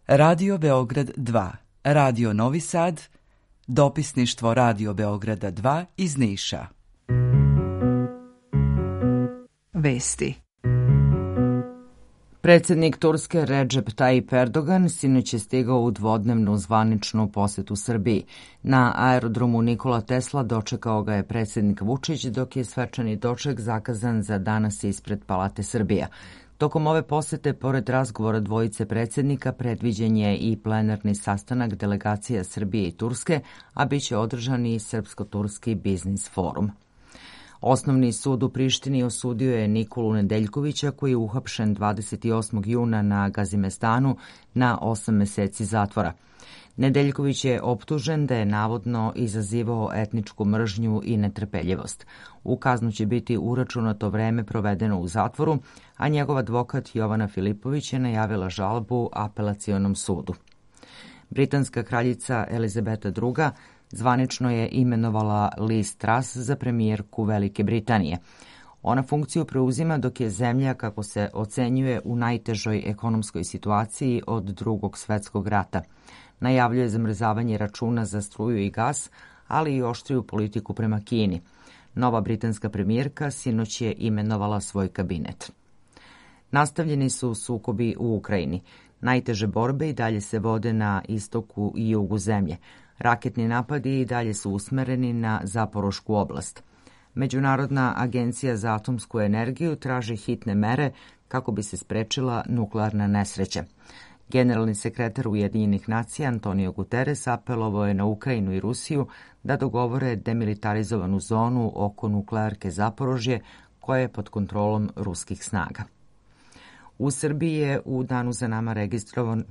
Radio Beograd 2, Radio Novi Sad, dopisništvo Radio Beograda 2 iz Niša. Vesti. Predsjednik Turske Recep Tayyip Erdogan sinoć je stigao u dvodnevnu zvaničnu posetu Srbiji. Na aerodromu Nikola Tesla dočekao ga je predsjednik Vučić, dok je svečani doček zakazan za danas ispred Palate Srbija. Tokom ove posete, pored razgovora dvojice predsjednika, predviđen je i plenarni sastanak delegacija Srbije i Turske, a bit će održan i Srpsko-turski biznis forum. Osnovni sud u Prištini osudio je Nikolu Nedeljkovića, koji je uhapšen 28. juna na Gazimestanu na 8 meseci zatvora. Nedeljković je optužen da je navodno izazivao etničku mržnju i netrpeljivost. U kaznu će biti uračunato vreme provedeno u zatvoru, a njegov advokat Jovana Filipović je najavila žalbu apelacionom sudu. Britanska kraljica Elizabeta II. Zvanično je imenovala Liz Truss za premijerku Velike Britanije. Ona funkciju preuzima dok je zemlja, kako se ocenjuje, u najtežoj ekonomskoj situaciji od Drugog svjetskog rata. Najavljuje zamrzavanje računa za struju i gas, ali i oštriju politiku prema Kini. Nova britanska premijerka sinoć je imenovala svoj kabinet. Nastavljeni su sukobi u Ukrajini. Najteže borbe i dalje se vode na istoku i jugu zemlje. Raketni napadi i dalje su usmereni na Zaporošku oblast. Međunarodna agencija za atomsku energiju traži hitne mere kako bi se sprečila nuklearna nesreća. Generalni sekretar Ujedinjenih nacija Antonio Guterres apelovao je na Ukrajinu i Rusiju da dogovore demilitarizovanu zonu oko nuklearke Zaporožje, koja je pod kontrolom ruskih snaga. U Srbiji je u danu za nama registrovan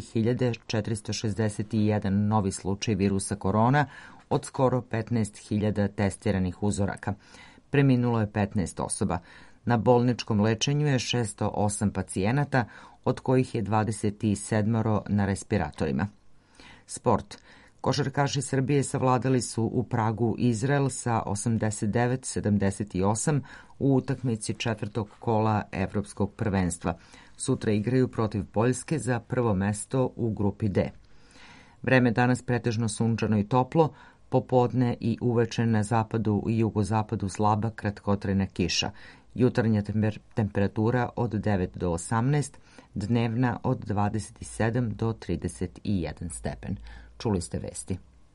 3461 novi slučaj virusa korona od skoro 15.000 testiranih uzoraka. Preminulo je 15 osoba. Na bolničkom lečenju je 608 pacijenata, od kojih je 27 na respiratorima. Sport. Košarkaši Srbije savladali su u Pragu Izrael sa 89-78 u utakmici četvrtog kola Evropskog prvenstva. Sutra igraju protiv Poljske za prvo mesto u grupi D. Vreme danas pretežno sunčano i toplo, popodne i uveče na zapadu i jugozapadu slaba kratkotrajna kiša. Jutarnja temperatura od 9 do 18, dnevna od 27 do 31 stepen. Čuli ste vesti.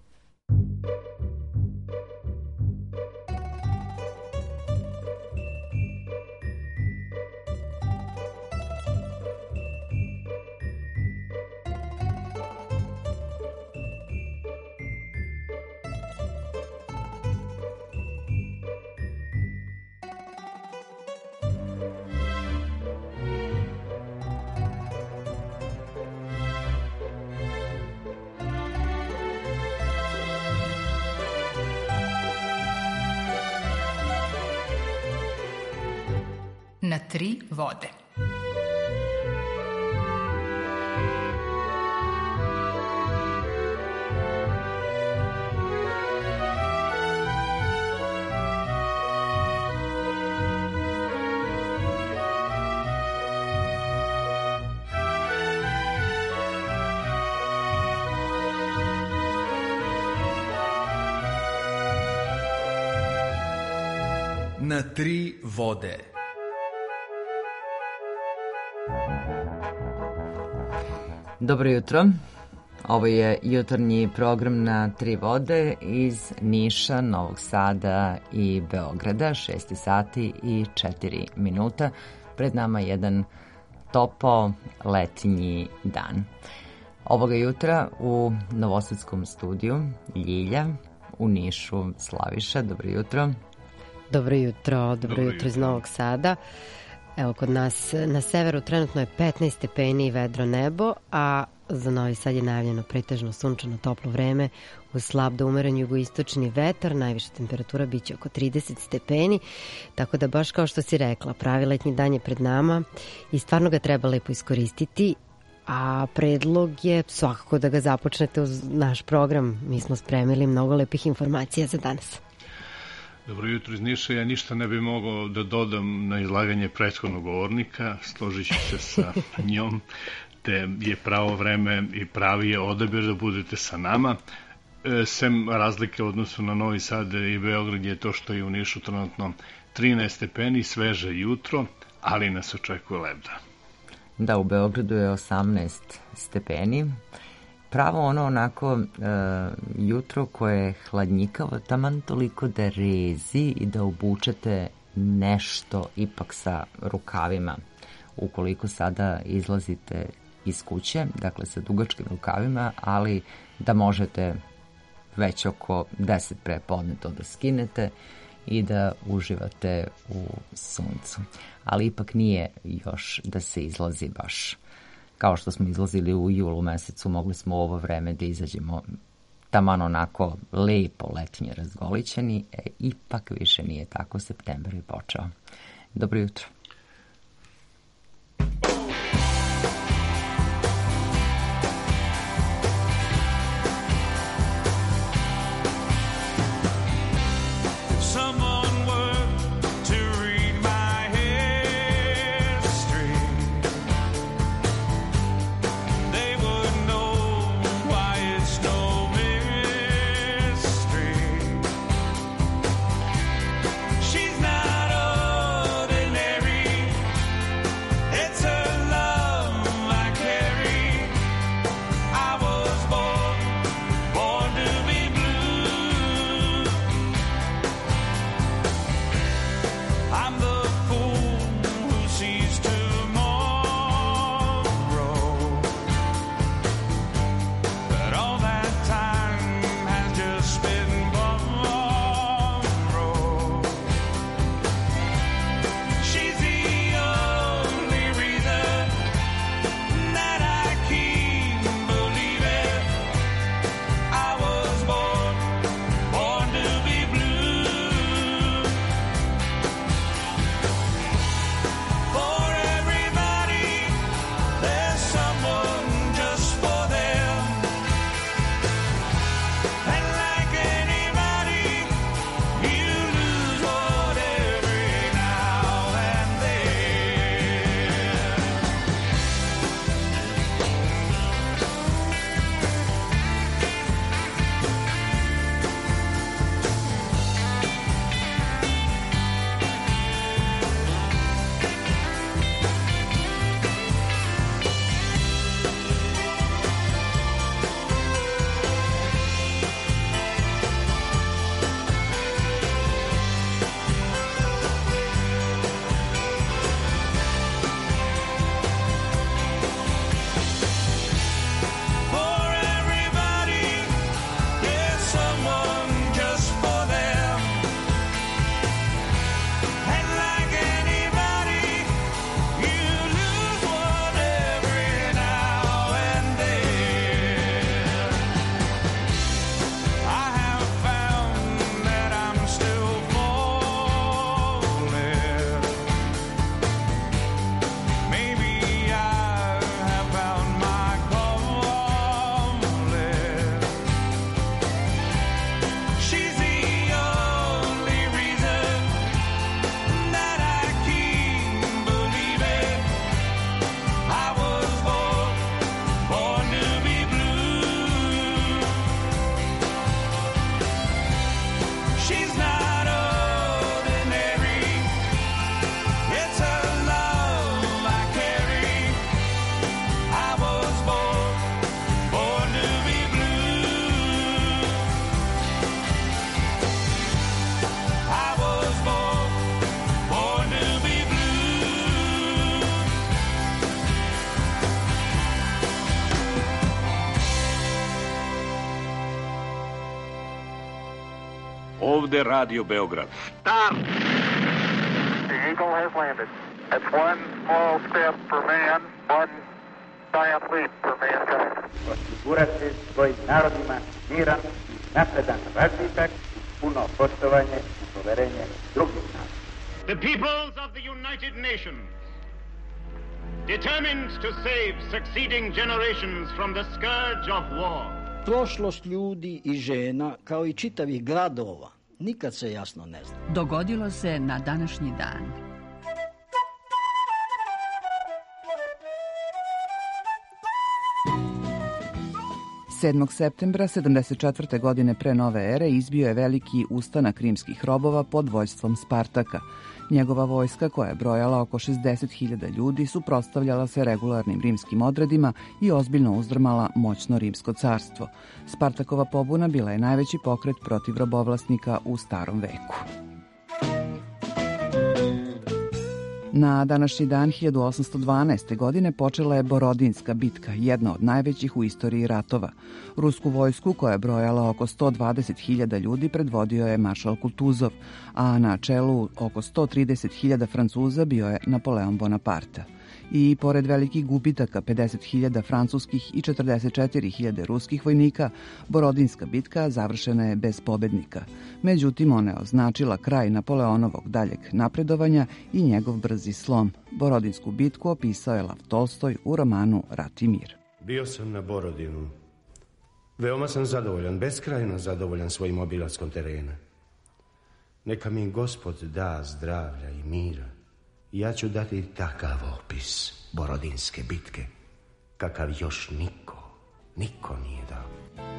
Na tri vode. Na tri vode. Dobro jutro. Ovo je jutarnji program Na tri vode iz Niša, Novog Sada i Beograda, 6 sati i 4 minuta. Pred nama jedan topo letnji dan. Ovoga jutra u novosadskom studiju Ljilja, u Nišu Slaviša. Dobro jutro. Dobro jutro iz Novog Sada. Evo, kod nas na severu trenutno je 15 stepeni i vedro nebo, a za Novi Sad je najavljeno pretežno sunčano toplo vreme uz slab do umeren jugoistočni vetar. Najviša temperatura biće oko 30 stepeni, tako da baš kao što si rekla, pravi letnji dan je pred nama i stvarno ga treba lepo iskoristiti. A predlog je svakako da ga započnete uz naš program. Mi smo spremili mnogo lepih informacija za danas. Dobro jutro iz Niša. Ja ništa ne bih mogao da dodam na izlaganje prethodnog govornika. Složit ću se sa njom. budete, je pravo vreme i pravi je odabir da budete sa nama. Sem razlike u odnosu na Novi Sad i Beograd je to što je u Nišu trenutno 13 stepeni, sveže jutro, ali nas očekuje lebda. Da, u Beogradu je 18 stepeni. Pravo ono onako jutro koje je hladnjikavo, taman toliko da rezi i da obučete nešto ipak sa rukavima. Ukoliko sada izlazite iz kuće, dakle sa dugačkim rukavima, ali da možete već oko 10 pre podne to da skinete i da uživate u suncu. Ali ipak nije još da se izlazi baš kao što smo izlazili u julu mesecu, mogli smo u ovo vreme da izađemo taman onako lepo letnje razgolićeni, ipak više nije tako, septembar je počeo. Dobro jutro. Ovde Radio Beograd. Stop! The Eagle has landed. That's one small step for man, one giant leap for mankind. Osigurati svojim narodima miran, napredan razvitak, puno poštovanje i poverenje drugih naroda. The peoples of the United Nations, determined to save succeeding generations from the scourge of war. Prošlost ljudi i žena, kao i čitavih gradova, nikad se jasno ne zna. Dogodilo se na današnji dan. 7. septembra 74. godine pre nove ere izbio je veliki ustanak rimskih robova pod vođstvom Spartaka. Njegova vojska, koja je brojala oko 60.000 ljudi, suprotstavljala se regularnim rimskim odredima i ozbiljno uzdrmala moćno rimsko carstvo. Spartakova pobuna bila je najveći pokret protiv robovlasnika u starom veku. Na današnji dan 1812. godine počela je Borodinska bitka, jedna od najvećih u istoriji ratova. Rusku vojsku, koja je brojala oko 120.000 ljudi, predvodio je maršal Kutuzov, a na čelu oko 130.000 Francuza bio je Napoleon Bonaparte. I pored velikih gubitaka 50.000 francuskih i 44.000 ruskih vojnika, Borodinska bitka završena je bez pobednika. Međutim, ona je označila kraj Napoleonovog daljeg napredovanja i njegov brzi slom. Borodinsku bitku opisao je Lav Tolstoj u romanu Rat i mir. Bio sam na Borodinu. Veoma sam zadovoljan, beskrajno zadovoljan svojim obilaskom terena. Neka mi Gospod da zdravlja i mira. Ja ću dati takav opis Borodinske bitke, kakav još niko nije dao.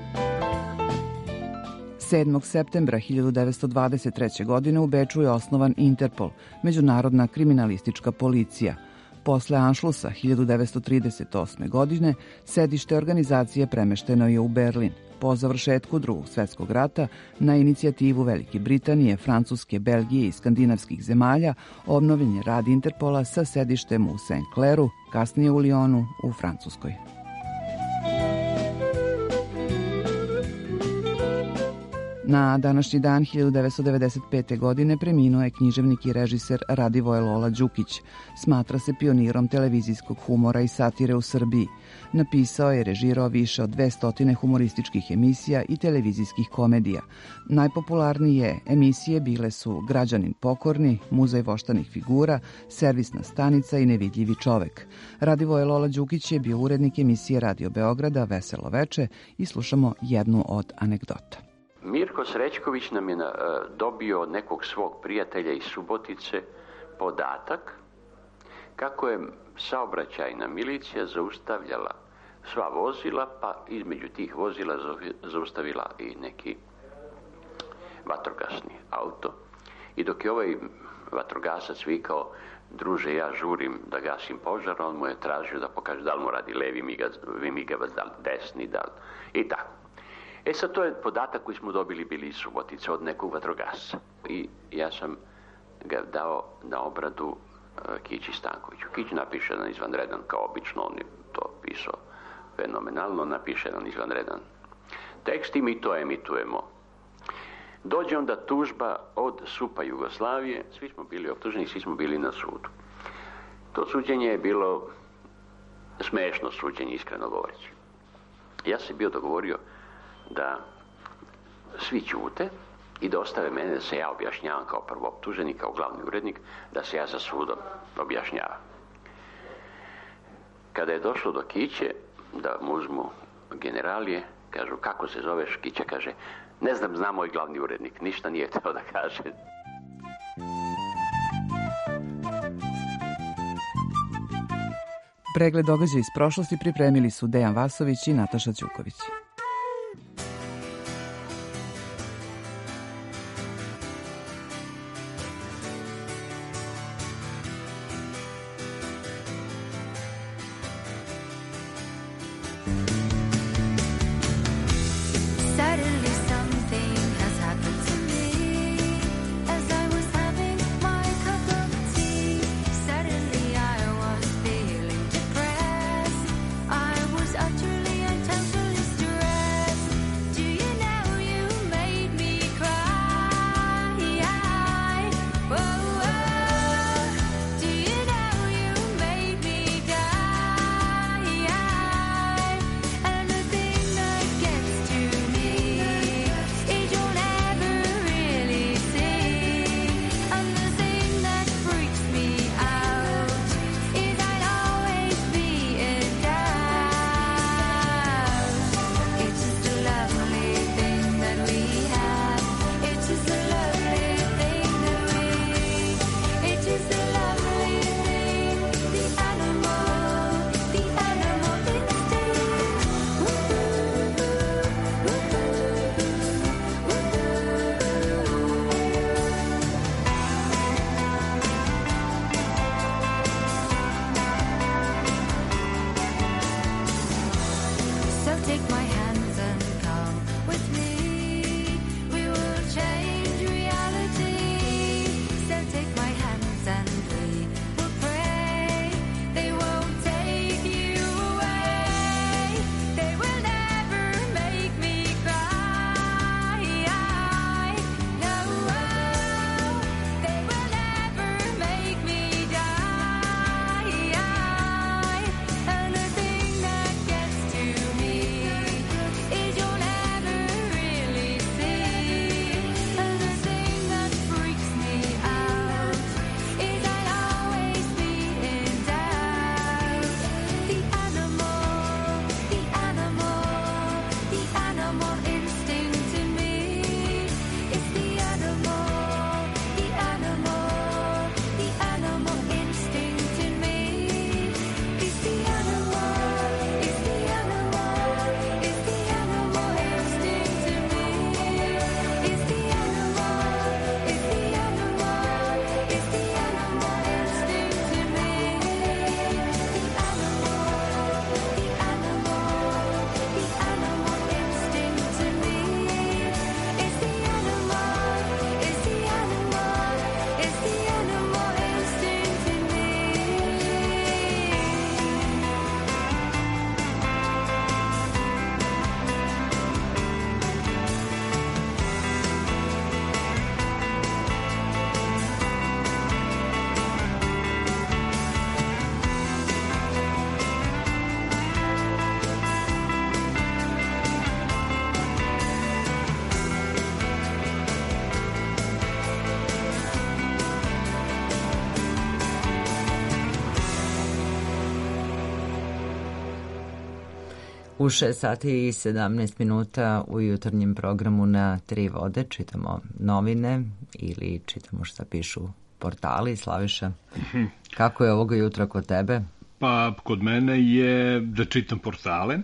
7. septembra 1923. godine u Beču je osnovan Interpol, međunarodna kriminalistička policija. Posle Anšlusa 1938. godine sedište organizacije premešteno je u Berlin. Po završetku Drugog svjetskog rata, na inicijativu Velike Britanije, Francuske, Belgije i skandinavskih zemalja, obnovljen je rad Interpola sa sedištem u St. Clairu, kasnije u Lyonu u Francuskoj. Na današnji dan 1995. godine preminuo je književnik i režiser Radivoje Lola Đukić. Smatra se pionirom televizijskog humora i satire u Srbiji. Napisao je i režirao više od 200 humorističkih emisija i televizijskih komedija. Najpopularnije emisije bile su Građanin pokorni, Muzej voštanih figura, Servisna stanica i Nevidljivi čovek. Radivoje Lola Đukić je bio urednik emisije Radio Beograda Veselo veče i slušamo jednu od anegdota. Mirko Srećković nam je dobio od nekog svog prijatelja iz Subotice podatak kako je saobraćajna milicija zaustavljala sva vozila, pa između tih vozila zaustavila i neki vatrogasni auto. I dok je ovaj vatrogasac vikao, druže, ja žurim da gasim požar, on mu je tražio da pokaže da li mu radi levi migavac, da li desni, da li... i tako. E sad, to je podatak koji smo dobili bili iz Subotice od nekog vatrogasca. I ja sam ga dao na obradu Kići Stankoviću. Kić napiše jedan izvanredan, kao obično, on je to pisao fenomenalno, napiše jedan izvanredan tekst i mi to emitujemo. Dođe onda tužba od SUP-a Jugoslavije, svi smo bili optuženi, svi smo bili na sudu. To suđenje je bilo smešno suđenje, iskreno govoreći. Ja sam bio dogovorio da svi ćute i da ostave mene da se ja objašnjavam kao prvooptuženi, kao glavni urednik, da se ja za sudom objašnjavam. Kada je došlo do Kiće, da mu uzmu generalije, kažu, kako se zoveš? Kića kaže, ne znam, zna moj glavni urednik, ništa nije teo da kaže. Pregled događaja iz prošlosti pripremili su Dejan Vasović i Nataša Ćuković. Utterly and totally stressed. U 6 sati i 17 minuta u jutarnjem programu na Tri vode čitamo novine ili čitamo šta pišu portali. Slaviša, kako je ovoga jutra kod tebe? Pa kod mene je da čitam portale,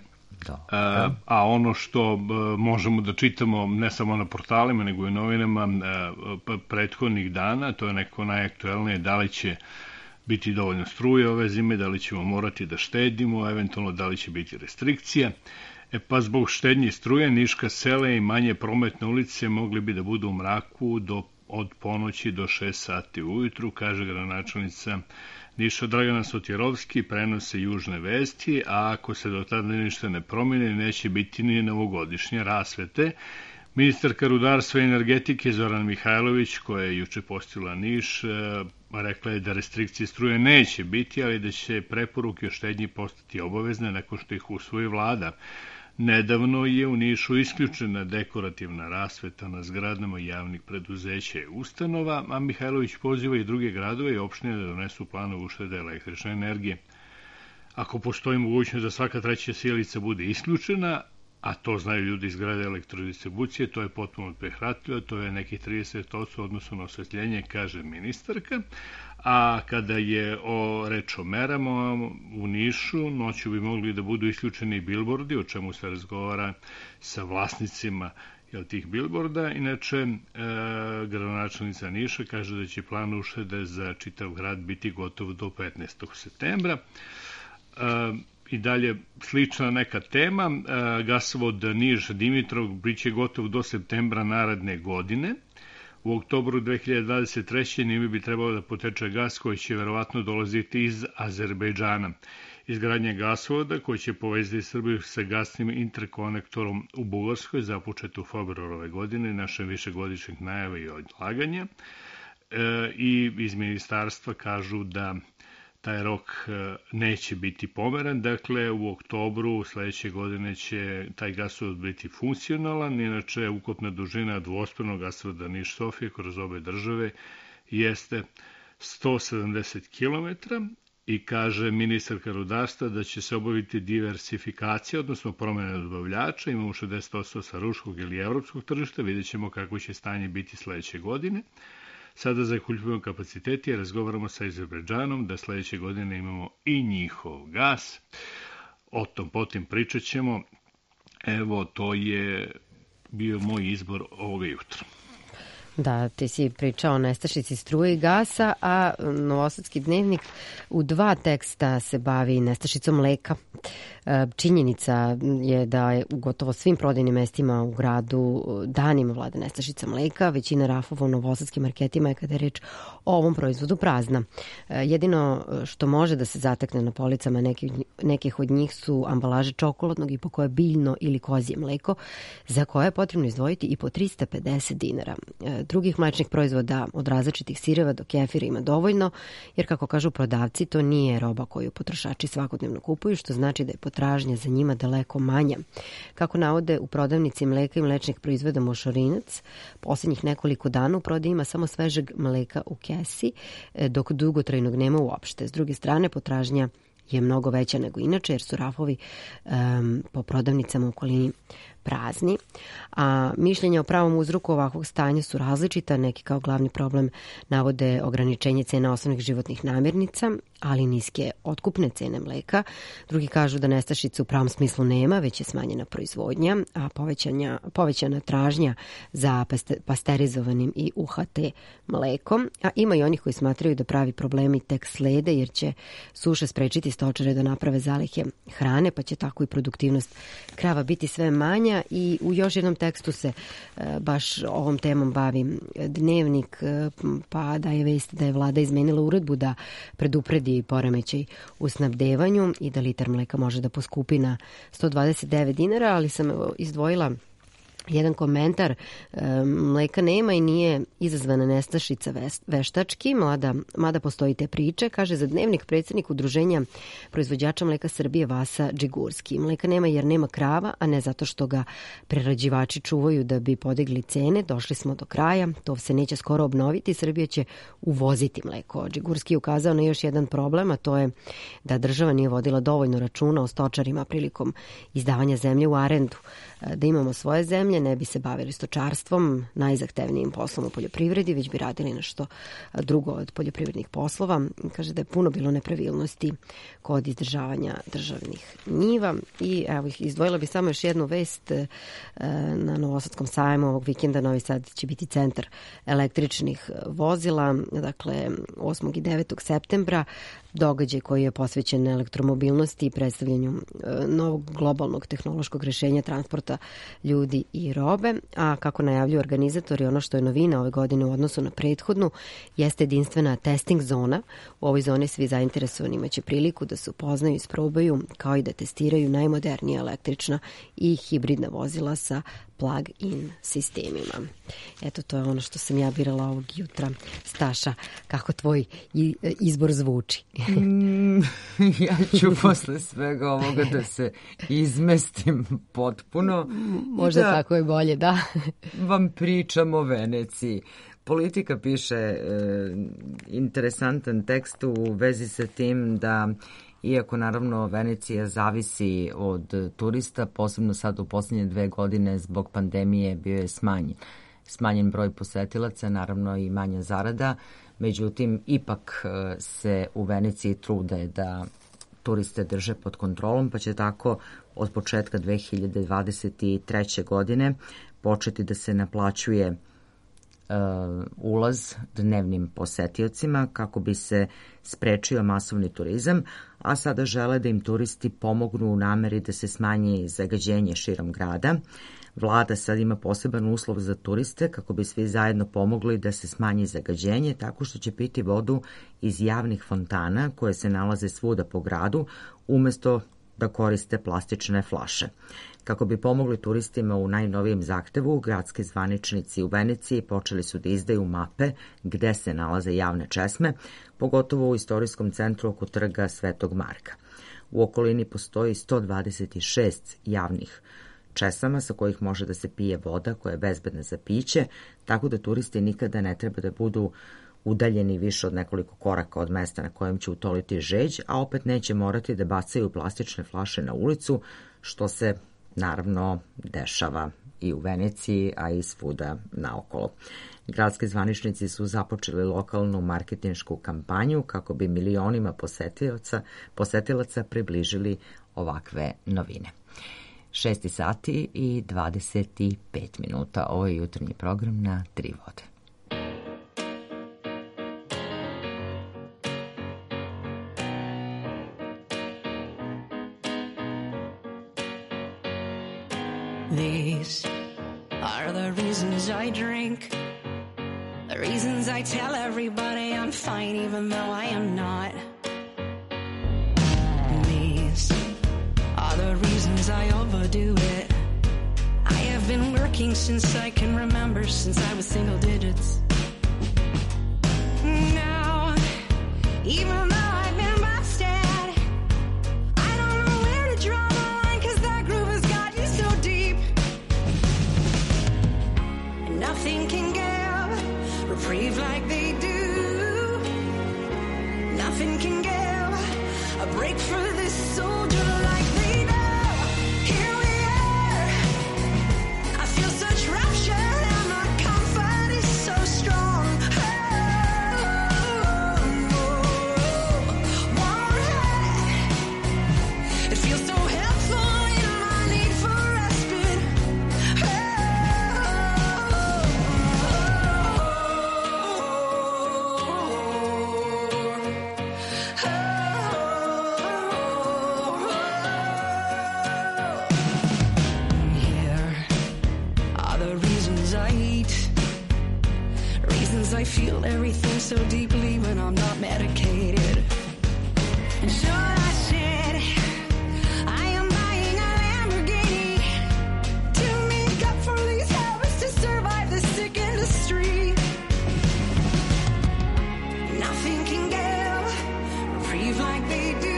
a ono što možemo da čitamo ne samo na portalima nego i novinama prethodnih dana, to je neko najaktuelnije, da li će biti dovoljno struje ove zime, da li ćemo morati da štedimo, eventualno da li će biti restrikcija. Pa zbog štednje struje Niška sela i manje prometne ulice mogli bi da budu u mraku od ponoći do 6 sati ujutru, kaže gradonačelnica Niša Dragana Sotjerovski, prenose Južne vesti, a ako se do tada ništa ne promene, neće biti ni novogodišnje rasvete. Ministarka rudarstva i energetike Zorana Mihajlović, koja je juče posjetila Niš, rekla je da restrikcije struje neće biti, ali da će preporuke o štednji postati obavezne nakon što ih usvoji vlada. Nedavno je u Nišu isključena dekorativna rasveta na zgradama javnih preduzeća i ustanova, a Mihajlović poziva i druge gradove i opštine da donesu planove uštede električne energije. Ako postoji mogućnost da svaka treća sjelica bude isključena, a to znaju ljudi iz grada elektrodistribucije, to je potpuno prihvatljivo, to je nekih 30% odnosno na osvetljenje, kaže ministarka. A kada je reč o merama u Nišu, noću bi mogli da budu isključeni bilbordi, o čemu se razgovara sa vlasnicima tih bilborda. Inače, gradonačelnica Niša kaže da će plan uštede za čitav grad biti gotov do 15. septembra. I dalje slična neka tema, gasovod Niš-Dimitrov biće gotov do septembra naredne godine. U oktobru 2023. njime bi trebalo da poteče gas koji će verovatno dolaziti iz Azerbejdžana. Izgradnja gasovoda koji će povezati Srbiju sa gasnim interkonektorom u Bugarskoj započeta u februaru ove godine, našem višegodišnjeg najava i odlaganja. I iz ministarstva kažu da taj rok neće biti pomeran, dakle u oktobru sledeće godine će taj gasovod biti funkcionalan, inače ukupna dužina dvospornog gasovoda Niš-Sofija kroz obe države jeste 170 km i kaže ministarka rudarstva da će se obaviti diversifikacija, odnosno promjena dobavljača, imamo 60% sa ruskog ili evropskog tržišta, vidjet ćemo kako će stanje biti sledeće godine. Sada zakuljujemo kapaciteti i razgovaramo sa Azerbejdžanom da sledeće godine imamo i njihov gas. O tom potim pričat ćemo. Evo, to je bio moj izbor ovoga jutra. Da, ti si pričao o nestašici struje i gasa, a Novosadski dnevnik u 2 teksta se bavi nestašicom mleka. Činjenica je da je u gotovo svim prodajnim mestima u gradu danima vlada nestašica mleka. Većina rafova u novosadskim marketima je, kada je reč o ovom proizvodu, prazna. Jedino što može da se zatekne na policama nekih od njih su ambalaže čokoladnog i pokoja biljno ili kozije mleko, za koje je potrebno izdvojiti i po 350 dinara. Drugih mlečnih proizvoda od različitih sireva do kefira ima dovoljno, jer kako kažu prodavci, to nije roba koju potrošači svakodnevno kupuju, što znači da je potražnja za njima daleko manja. Kako navode u prodavnici mleka i mlečnih proizvoda Mošorinac, posljednjih nekoliko dana u prodaji ima samo svežeg mleka u kesi, dok dugotrajnog nema uopšte. S druge strane, potražnja je mnogo veća nego inače, jer su rafovi po prodavnicama u okolini prazni. A mišljenja o pravom uzroku ovakvog stanja su različita. Neki kao glavni problem navode ograničenje cena osnovnih životnih namirnica, ali niske otkupne cene mleka. Drugi kažu da nestašice u pravom smislu nema, već je smanjena proizvodnja, a povećana tražnja za pasterizovanim i UHT mlekom. A ima i onih koji smatraju da pravi problemi tek slede, jer će suše sprečiti stočare da naprave zalihe hrane, pa će tako i produktivnost krava biti sve manja. I u još jednom tekstu se baš ovom temom bavi Dnevnik, pa daje vest da je vlada izmenila uredbu da predupredi poremećaj u snabdevanju i da litar mleka može da poskupi na 129 dinara, ali sam izdvojila jedan komentar. Mleka nema i nije izazvana nestašica veštački, mada postoji te priče, kaže za Dnevnik predsjednik Udruženja proizvođača mleka Srbije Vasa Džigurski. Mleka nema jer nema krava, a ne zato što ga prerađivači čuvaju da bi podigli cene. Došli smo do kraja, to se neće skoro obnoviti, Srbija će uvoziti mleko. Džigurski je ukazao na još jedan problem, a to je da država nije vodila dovoljno računa o stočarima prilikom izdavanja zemlje u arendu. Da imamo svoje zemlje, ne bi se bavili stočarstvom, najzahtevnijim poslom u poljoprivredi, već bi radili nešto drugo od poljoprivrednih poslova. Kaže da je puno bilo nepravilnosti kod izdržavanja državnih njiva. I evo, izdvojila bi samo još jednu vest. Na Novosadskom sajmu ovog vikenda Novi Sad će biti centar električnih vozila, dakle 8. i 9. septembra. Događaj koji je posvećen elektromobilnosti i predstavljanju novog globalnog tehnološkog rešenja transporta ljudi i robe, a kako najavljuju organizatori, ono što je novina ove godine u odnosu na prethodnu jeste jedinstvena testing zona. U ovoj zoni svi zainteresovani imaće priliku da se upoznaju, isprobaju, kao i da testiraju najmodernija električna i hibridna vozila sa plug-in sistemima. Eto, to je ono što sam ja birala ovog jutra. Staša, kako tvoj izbor zvuči? Ja ću posle svega ovoga da se izmestim potpuno. Možda da tako je bolje, da. Vam pričam o Veneciji. Politika piše interesantan tekst u vezi sa tim da iako naravno Venecija zavisi od turista, posebno sad u posljednje 2 godine zbog pandemije bio je smanjen broj posetilaca, naravno i manja zarada, međutim ipak se u Veneciji trude da turiste drže pod kontrolom, pa će tako od početka 2023. godine početi da se naplaćuje ulaz dnevnim posetiocima kako bi se sprečio masovni turizam, a sada žele da im turisti pomognu u nameri da se smanji zagađenje širom grada. Vlada sad ima poseban uslov za turiste kako bi svi zajedno pomogli da se smanji zagađenje tako što će piti vodu iz javnih fontana koje se nalaze svuda po gradu umesto da koriste plastične flaše. Kako bi pomogli turistima u najnovijem zahtevu, gradski zvaničnici u Veneciji počeli su da izdaju mape gde se nalaze javne česme, pogotovo u istorijskom centru oko trga Svetog Marka. U okolini postoji 126 javnih česama sa kojih može da se pije voda koja je bezbedna za piće, tako da turisti nikada ne treba da budu udaljeni više od nekoliko koraka od mesta na kojem će utoliti žeđ, a opet neće morati da bacaju plastične flaše na ulicu, što se naravno dešava i u Veneciji, a i svuda naokolo. Gradski zvaničnici su započeli lokalnu marketinšku kampanju kako bi milionima posetilaca približili ovakve novine. 6 sati i 25 minuta. Ovo je jutarnji program na 3 vode. These are the reasons I drink, the reasons I tell everybody I'm fine even though I am not. These are the reasons I overdo it. I have been working since I can remember, since I was single digits. Now, even though I've been busted, I don't know where to draw the line, 'cause that groove has got you so deep. And nothing can give reprieve like they do. Nothing can give a break for this soldier like they do. Here we are. I feel such rapture and my comfort is so strong. It feels so helpful in my need for respite. Here are the reasons I eat, reasons I feel everything so deeply when I'm not medicated. And sure I said I am buying a Lamborghini to make up for these habits, to survive this sick industry. Nothing can give reprieve like they do.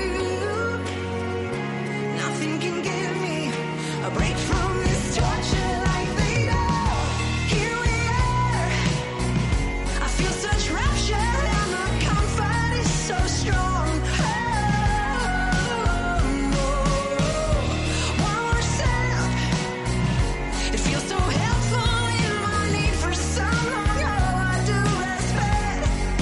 Nothing can give me a break from this torture like they do. Here we are. I feel such rapture and my comfort is so strong. One more step. It feels so helpful in my need for someone. Oh, I do respect.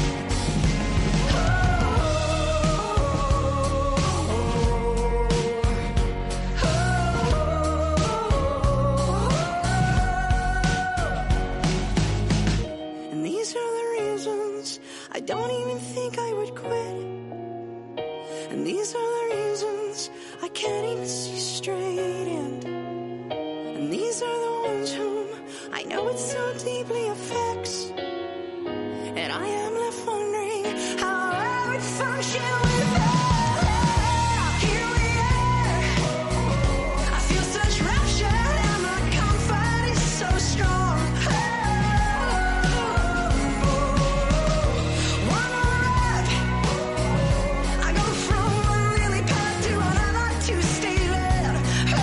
And these are the reasons I don't even think I would quit. And these are the reasons I can't even see straight. And these are the ones whom I know it so deeply affects. And I am left wondering how I would function without. Here we are. I feel such rapture and my comfort is so strong. One more rep. I go from one lily pad to another to stay led.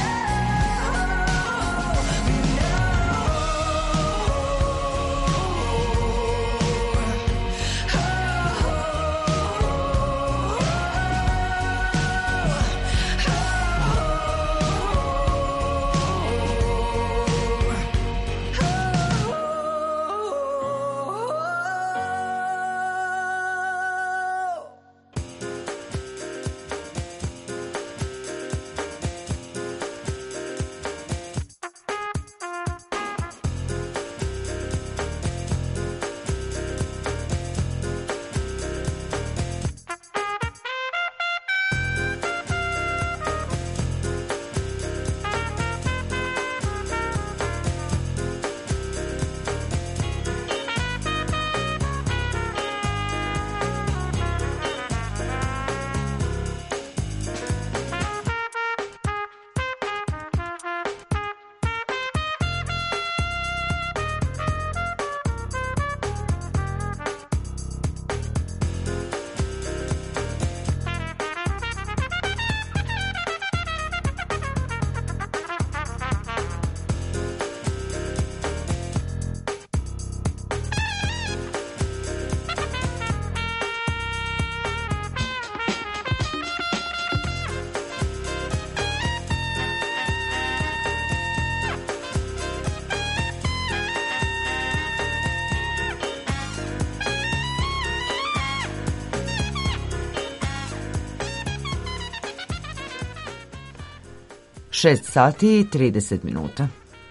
Šest sati i 30 minuta.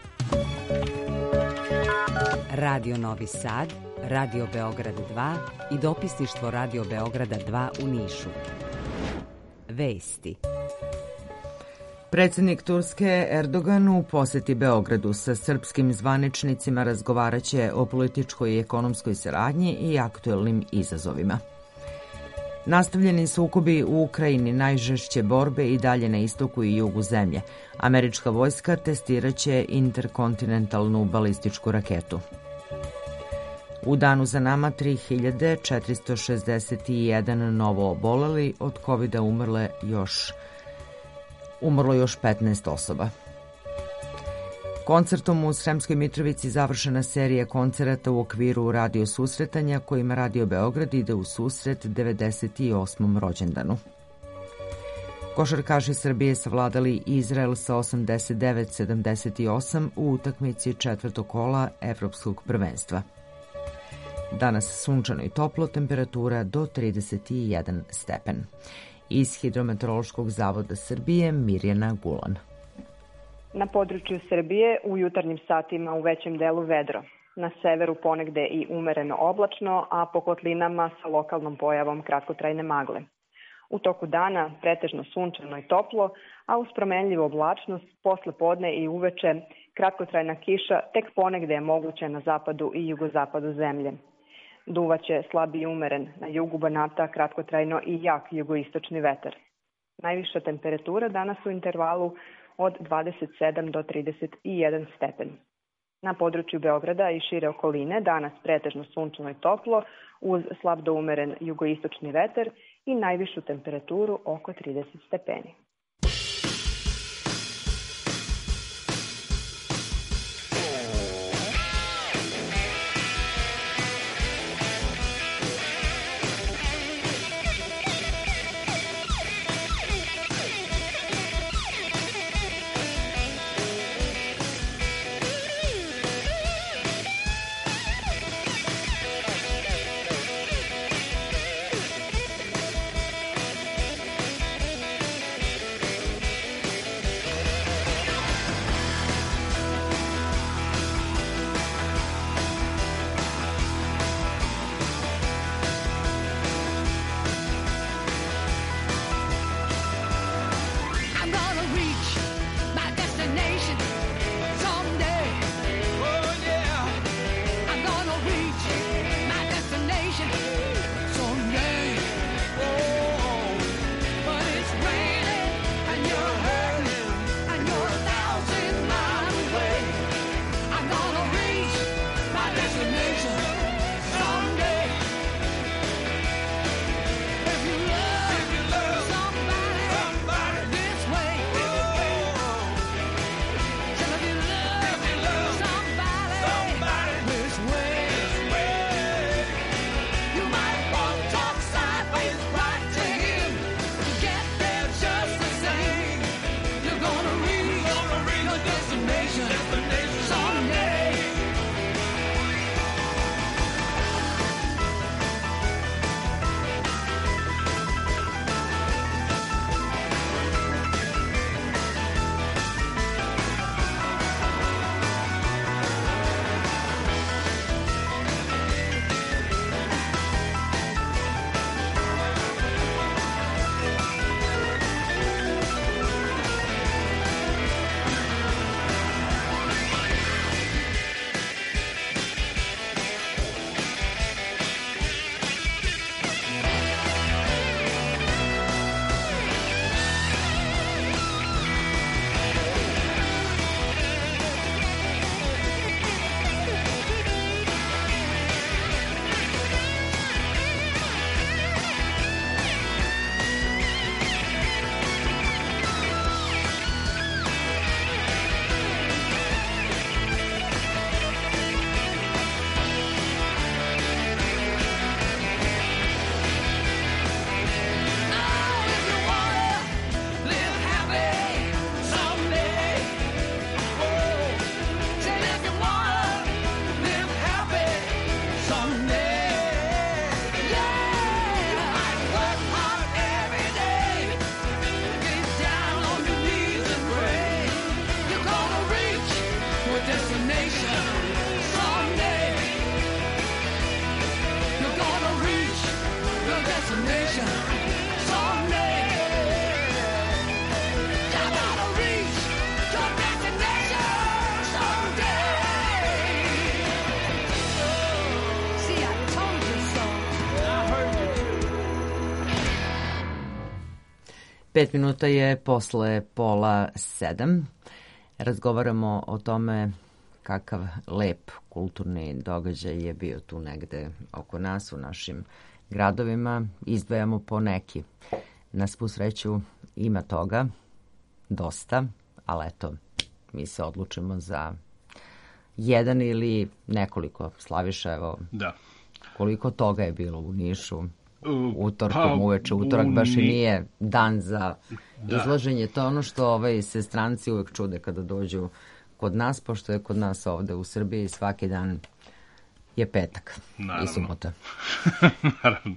Radio Novi Sad, Radio Beograd 2 i dopisništvo Radio Beograda 2 u Nišu. Vesti. Predsjednik Turske Erdogan u poseti Beogradu sa srpskim zvaničnicima razgovaraće o političkoj i ekonomskoj saradnji i aktuelnim izazovima. Nastavljeni sukobi u Ukrajini, najžešće borbe i dalje na istoku i jugu zemlje. Američka vojska testiraće interkontinentalnu balističku raketu. U danu za nama 3461 novo oboleli, od COVID-a umrlo još 15 osoba. Koncertom u Sremskoj Mitrovici završena serija koncerata u okviru radio susretanja kojima Radio Beograd ide u susret 98. rođendanu. Košarkaši Srbije savladali Izrael sa 89-78 u utakmici četvrtog kola Evropskog prvenstva. Danas sunčano i toplo, temperatura do 31 stepen. Iz Hidrometeorološkog zavoda Srbije Mirjana Gulan. Na području Srbije u jutarnjim satima u većem delu vedro. Na severu ponegde i umereno oblačno, a po kotlinama sa lokalnom pojavom kratkotrajne magle. U toku dana pretežno sunčano i toplo, a uz promenljivu oblačnost posle podne i uveče kratkotrajna kiša tek ponegde je moguća na zapadu i jugozapadu zemlje. Duvaće slab i umeren, na jugu Banata kratkotrajno i jak jugoistočni vetar. Najviša temperatura danas u intervalu od 27 do 31 stepen. Na području Beograda i šire okoline danas pretežno sunčano i toplo uz slab do umeren jugoistočni vetar i najvišu temperaturu oko 30 stepeni. destination someday. I gotta reach 5 minuta je posle 6:30. Razgovaramo o tome kakav lep kulturni događaj je bio tu negde oko nas u našim gradovima. Izdvajamo po neki. Na svu sreću ima toga, dosta, ali eto, mi se odlučimo za jedan ili nekoliko. Slaviša, evo, da. Koliko toga je bilo u Nišu utorkom uveče. Utorak baš i nije dan za izlaženje. To je ono što se stranci uvek čude kada dođu kod nas, pošto je kod nas ovde u Srbiji svaki dan je petak. Naravno. I subota. Naravno.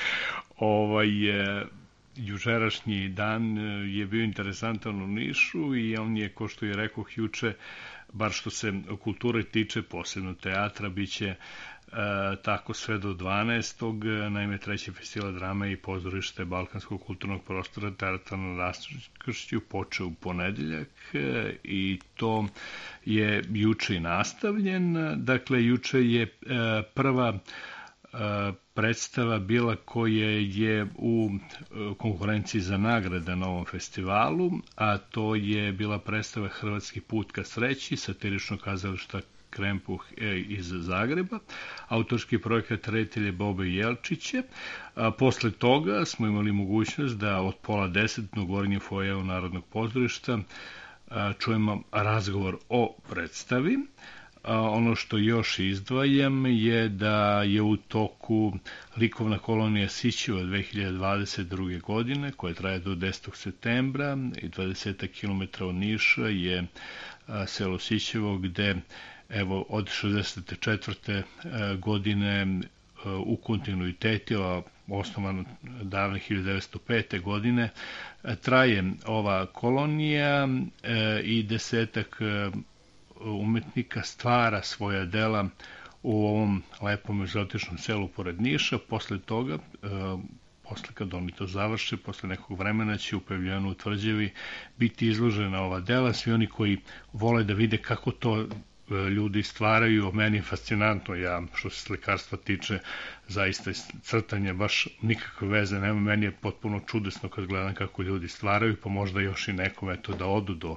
Jučerašnji dan je bio interesantan u Nišu i on je, ko što je rekao juče, bar što se kulture tiče, posebno teatra, bit će tako sve do 12. Naime, treći festival drame i pozorište Balkanskog kulturnog prostora Teatra na Raskršću počeo u ponedeljak i to je juče i nastavljen. Dakle, juče je prva predstava bila koja je u konkurenciji za nagrade na ovom festivalu, a to je bila predstava Hrvatski put ka sreći, satiričnog kazališta Krempuh iz Zagreba, autorski projekat reditelja Bobe Jelčića. Posle toga smo imali mogućnost da od 9:30 u gornjem foajeu Narodnog pozorišta čujemo razgovor o predstavi. Ono što još izdvajam je da je u toku likovna kolonija Sićevo 2022. godine, koja traje do 10. septembra i 20 km od Niša je selo Sićevo, gde evo od 64. godine u kontinuiteti, osnovano davne 1905. godine, traje ova kolonija i 10 umetnika stvara svoja dela u ovom lepom egzotičnom selu pored Niša. Posle toga, kad oni to završe, posle nekog vremena će u paviljonu u Tvrđavi biti izložena ova dela. Svi oni koji vole da vide kako to ljudi stvaraju, meni je fascinantno, ja što se slikarstva tiče, zaista crtanje baš nikakve veze nema, meni je potpuno čudesno kad gledam kako ljudi stvaraju, pa možda još i nekom eto da odu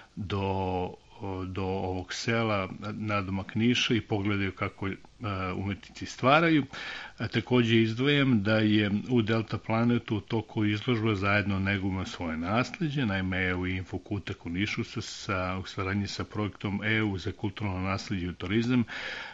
do ovog sela nadomak Niša i pogledaju kako umetnici stvaraju. Takođe izdvojam da je u Delta Planetu u toku izložbe Zajedno negujemo svoje nasleđe, naime EU i Infokutak u Nišu u saradnji sa projektom EU za kulturno nasleđe i turizam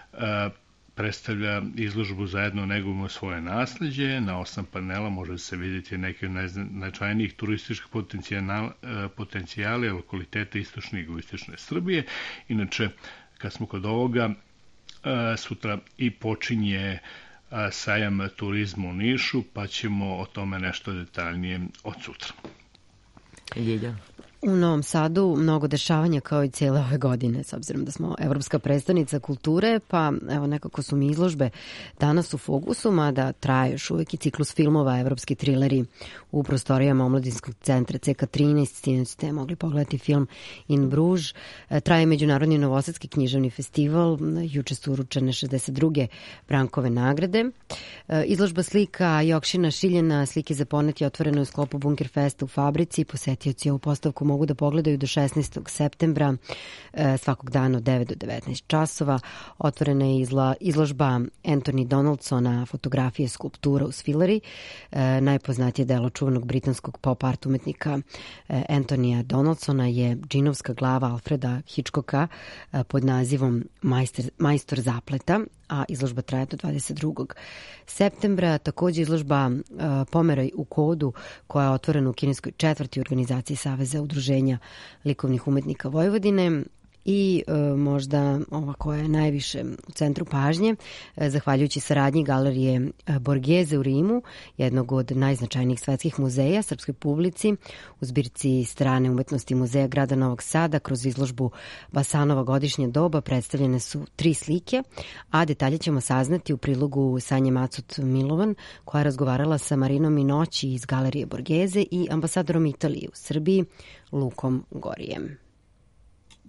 predstavlja izložbu Zajedno negujemo svoje nasleđe. Na 8 panela može se vidjeti neke od najznačajnijih turističkih potencijala i lokaliteta istočne i jugoistočne Srbije. Inače, kad smo kod ovoga, sutra i počinje sajam turizma u Nišu, pa ćemo o tome nešto detaljnije od sutra. Ljilja. U Novom Sadu mnogo dešavanja kao i cijele ove godine, s obzirom da smo evropska predstavnica kulture, pa evo nekako su mi izložbe danas u fokusu, mada traje još uvek i ciklus filmova Evropski trileri u prostorijama Omladinskog centra CK13, sinoć ste mogli pogledati film In Bruges, traje Međunarodni novosadski književni festival, juče su uručene 62. Brankove nagrade. Izložba slika Jokšina Šiljena, slike za ponet je otvorena u sklopu Bunker Festa u Fabrici, posetioci ovu postavku mogu da pogledaju do 16. septembra svakog dana od 9 do 19 časova. Otvorena je izložba Anthony Donaldsona, fotografije skulptura u Svilari, najpoznatije delo čuvenog britanskog pop art umetnika Anthonyja Donaldsona je džinovska glava Alfreda Hitchcocka pod nazivom Majstor zapleta, a izložba traje do 22. septembra. Takođe izložba Pomeraj u kodu, koja je otvorena u kineskoj četvrti organizaciji Saveza udruženja likovnih umetnika Vojvodine i možda ova koja je najviše u centru pažnje, zahvaljujući saradnji Galerije Borghese u Rimu, jednog od najznačajnijih svetskih muzeja srpskoj publici, u zbirci strane umetnosti Muzeja grada Novog Sada kroz izložbu Basanova godišnje doba predstavljene su 3 slike, a detalje ćemo saznati u prilogu Sanje Macut Milovan, koja je razgovarala sa Marinom Minoći iz Galerije Borghese i ambasadorom Italije u Srbiji, Lukom Gorijem.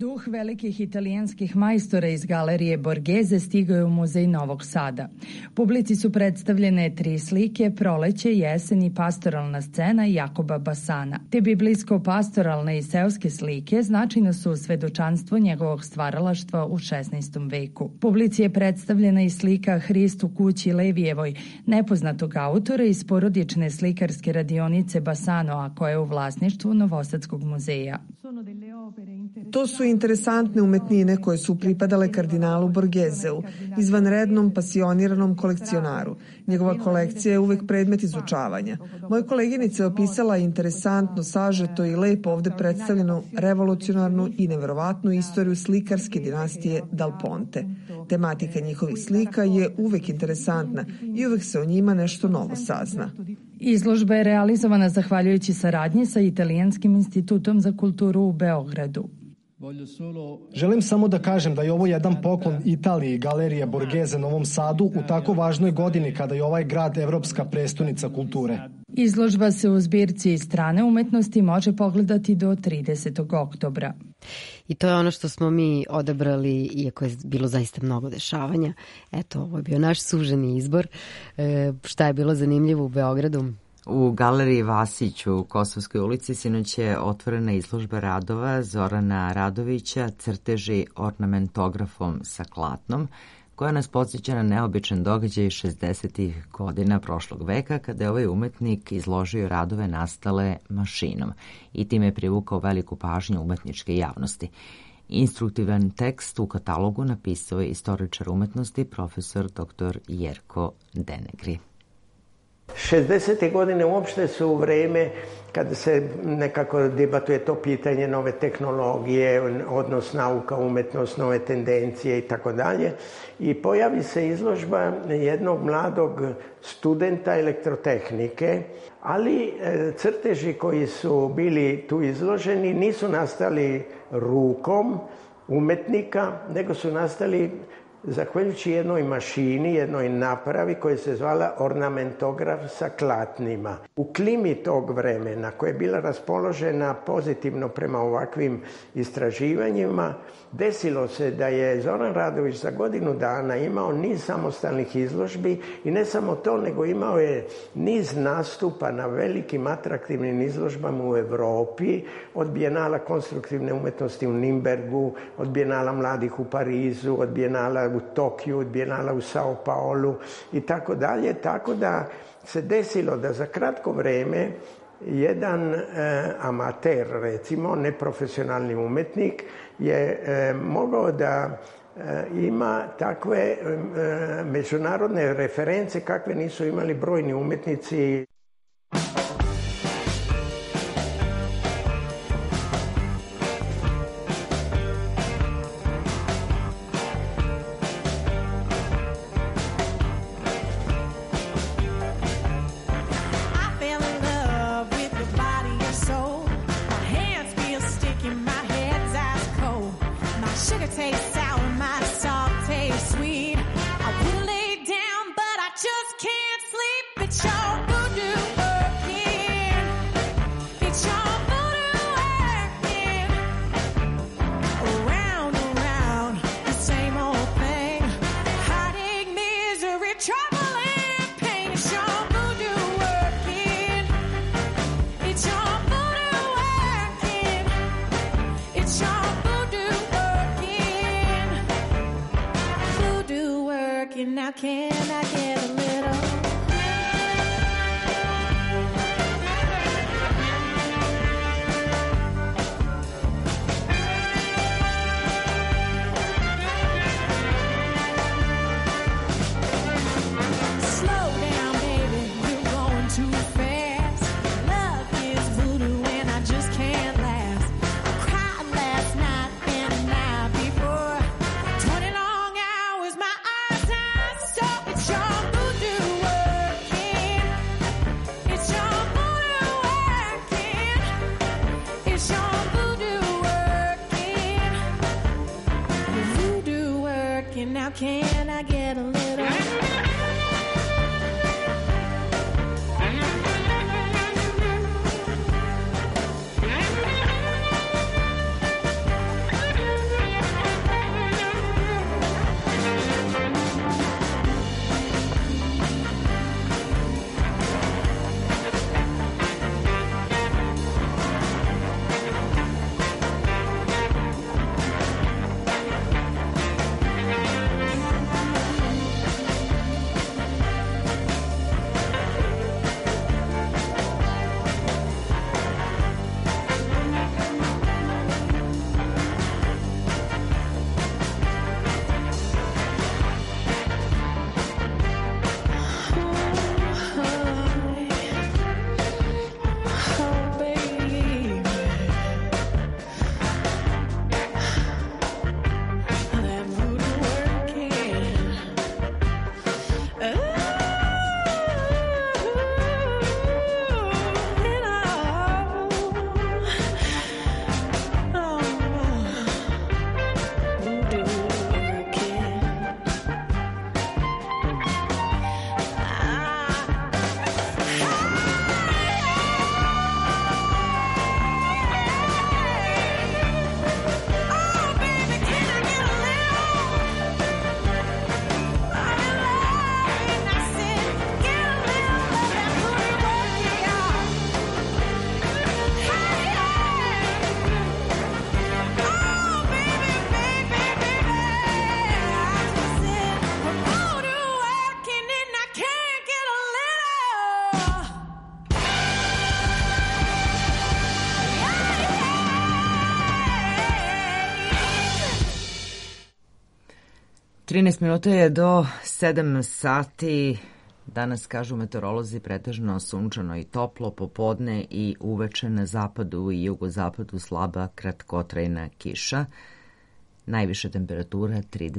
Duh velikih italijanskih majstora iz galerije Borghese stigao je u Muzej Novog Sada. Publici su predstavljene 3 slike, Proleće, Jesen i pastoralna scena Jakoba Basana. Te biblijsko-pastoralne i seoske slike značajno su svedočanstvo njegovog stvaralaštva u 16. veku. Publici je predstavljena i slika Hrist u kući Levijevoj, nepoznatog autora iz porodične slikarske radionice Basano, a koja je u vlasništvu Novosadskog muzeja. To su interesantne umetnine koje su pripadale kardinalu Borgheseu, izvanrednom pasioniranom kolekcionaru. Njegova kolekcija je uvek predmet izučavanja. Moja koleginica je opisala interesantno, sažeto i lepo ovde predstavljenu revolucionarnu i neverovatnu istoriju slikarske dinastije Dal Ponte. Tematika njihovih slika je uvek interesantna i uvek se o njima nešto novo sazna. Izložba je realizovana zahvaljujući saradnji sa Italijanskim institutom za kulturu u Beogradu. Želim samo da kažem da je ovo jedan poklon Italiji, Galerije Borghese Novom Sadu u tako važnoj godini kada je ovaj grad evropska prestonica kulture. Izložba se u zbirci strane umetnosti može pogledati do 30. oktobra. I to je ono što smo mi odabrali, iako je bilo zaista mnogo dešavanja. Eto, ovo je bio naš suženi izbor. Šta je bilo zanimljivo u Beogradu? U galeriji Vasić u Kosovskoj ulici sinoć je otvorena izložba radova Zorana Radovića, crteži ornamentografom sa klatnom, koja nas podsjeća na neobičan događaj 60. godina prošlog veka, kada je ovaj umetnik izložio radove nastale mašinom i time je privukao veliku pažnju umetničke javnosti. Instruktivan tekst u katalogu napisao je istoričar umetnosti profesor dr. Jerko Denegri. 60. godine uopšte su vreme kada se nekako debatuje to pitanje nove tehnologije, odnos nauka, umetnost, nove tendencije i tako dalje. I pojavi se izložba jednog mladog studenta elektrotehnike, ali crteži koji su bili tu izloženi nisu nastali rukom umetnika, nego su nastali zahvaljujući jednoj mašini, jednoj napravi koja se zvala ornamentograf sa klatnima. U klimi tog vremena koja je bila raspoložena pozitivno prema ovakvim istraživanjima, desilo se da je Zoran Radović za godinu dana imao niz samostalnih izložbi i ne samo to, nego imao je niz nastupa na velikim atraktivnim izložbama u Evropi, od Bijenala konstruktivne umetnosti u Nimbergu, od Bijenala mladih u Parizu, od Bijenala u Tokiju, od Bijenala u Sao Paolu i tako dalje, tako da se desilo da za kratko vreme jedan amater, recimo, neprofesionalni umetnik, je mogao da ima takve međunarodne reference kakve nisu imali brojni umetnici. Now can I get a little? Slow down, baby, you're going too fast. Love is voodoo and I just can't last. I cried last night and the night before. 20 long hours, my eyes not so. It's your voodoo working. It's your voodoo working. It's your voodoo working. Your voodoo working. Now can I get a little? 13 minuta je do 7 sati. Danas, kažu meteorolozi, pretežno sunčano i toplo, popodne i uveče na zapadu i jugozapadu slaba kratkotrajna kiša. Najviša temperatura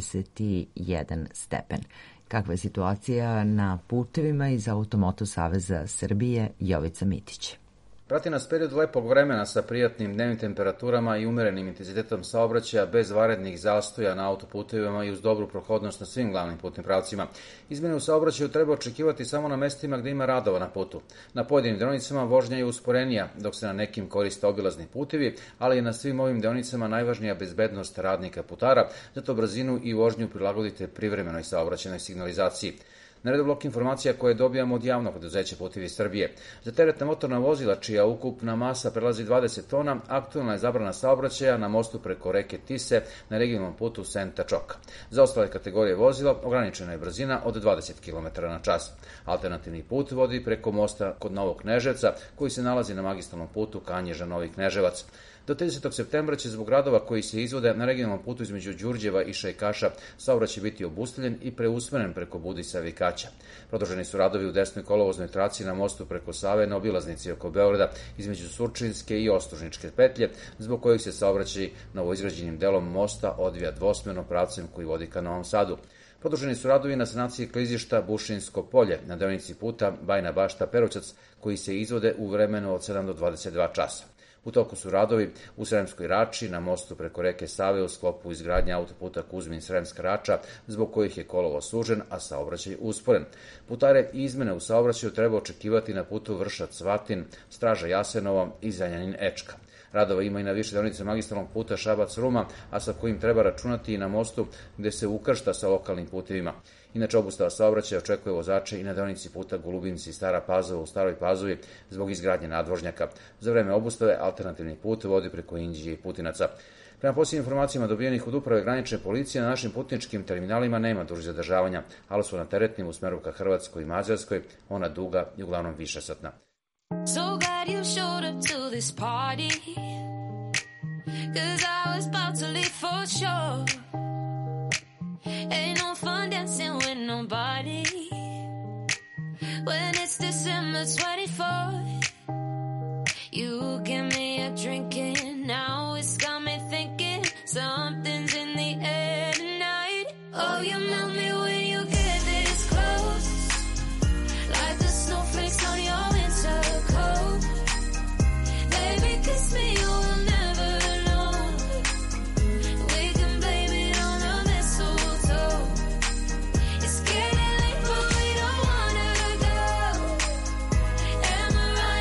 31 stepen. Kakva je situacija na putevima iz Automoto Saveza Srbije? Jovica Mitić. Prati nas period lepog vremena sa prijatnim dnevnim temperaturama i umerenim intenzitetom saobraćaja bez vanrednih zastoja na autoputevima i uz dobru prohodnost na svim glavnim putnim pravcima. Izmene u saobraćaju treba očekivati samo na mestima gde ima radova na putu. Na pojedinim deonicama vožnja je usporenija, dok se na nekim koriste obilazni putevi, ali je na svim ovim deonicama najvažnija bezbednost radnika putara, zato brzinu i vožnju prilagodite privremenoj saobraćajnoj signalizaciji. Na redu blok informacija koje dobijamo od javnog preduzeća Putevi Srbije. Za teretna motorna vozila čija ukupna masa prelazi 20 tona, aktualna je zabrana saobraćaja na mostu preko reke Tise na regionalnom putu Senta-Čoka. Za ostale kategorije vozila ograničena je brzina od 20 km na čas. Alternativni put vodi preko mosta kod Novog Kneževca, koji se nalazi na magistralnom putu Kanjiža-Novi Kneževac. Do 30. septembra će zbog radova koji se izvode na regionalnom putu između Đurđeva i Šajkaša saobraćaj biti obustavljen i preusmeren preko Budisa i Kaća. Produženi su radovi u desnoj kolovoznoj traci na mostu preko Save na obilaznici oko Beograda između Surčinske i Ostružničke petlje, zbog kojih se saobraćaj novoizgrađenim delom mosta odvija dvosmerno pravcem koji vodi ka Novom Sadu. Produženi su radovi na sanaciji klizišta Bušinsko polje na deonici puta Bajna Bašta-Perovčac koji se izvode u vremenu od 7 do 22 časa. U toku su radovi u Sremskoj Rači na mostu preko reke Save u sklopu izgradnje autoputa Kuzmin-Sremska Rača, zbog kojih je kolovo sužen, a saobraćaj usporen. Putare i izmene u saobraćaju treba očekivati na putu Vršac-Vatin, Straža Jasenovo i Zrenjanin-Ečka. Radova ima i na više deonice magistralnog puta Šabac-Ruma, a sa kojim treba računati i na mostu gde se ukršta sa lokalnim putevima. Inače, obustava saobraćaja očekuje vozače i na deonici puta Golubinci-Stara Pazova u Staroj Pazovi zbog izgradnje nadvožnjaka. Za vreme obustave alternativni put vodi preko Inđije i Putinaca. Prema posljednjim informacijama dobijenih od uprave granične policije, na našim putničkim terminalima nema dužih zadržavanja, ali su na teretnim u smeru ka Hrvatskoj i Mađarskoj, ona duga i uglavnom višesatna. So glad you showed up to this party, 'cause I was about to leave for sure. Ain't no fun dancing with nobody when it's December 24th. You give me a drink and now it's got me thinking something's in the air tonight. Oh, you melt me when you get this close, like the snowflakes on your winter coat. Baby, kiss me, you will never know. We can blame it on the mistletoe. It's getting late, but we don't wanna go. Am I right?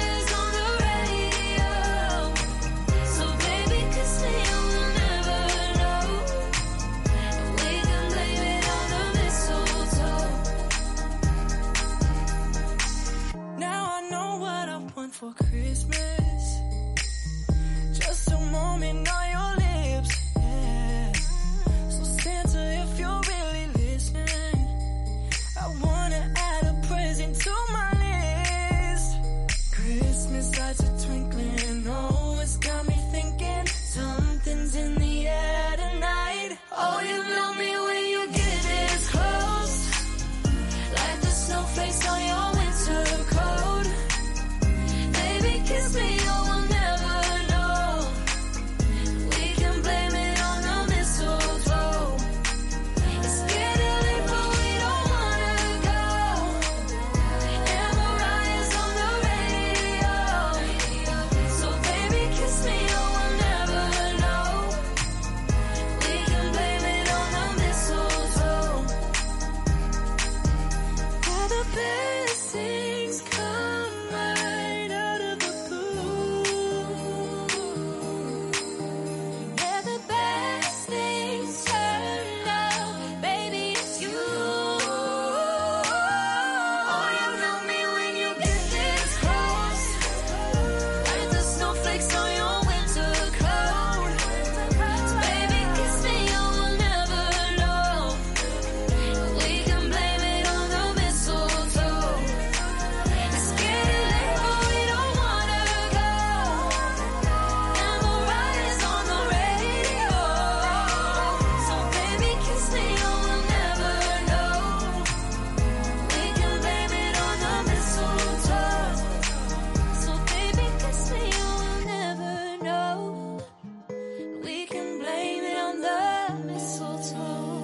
red mistletoe.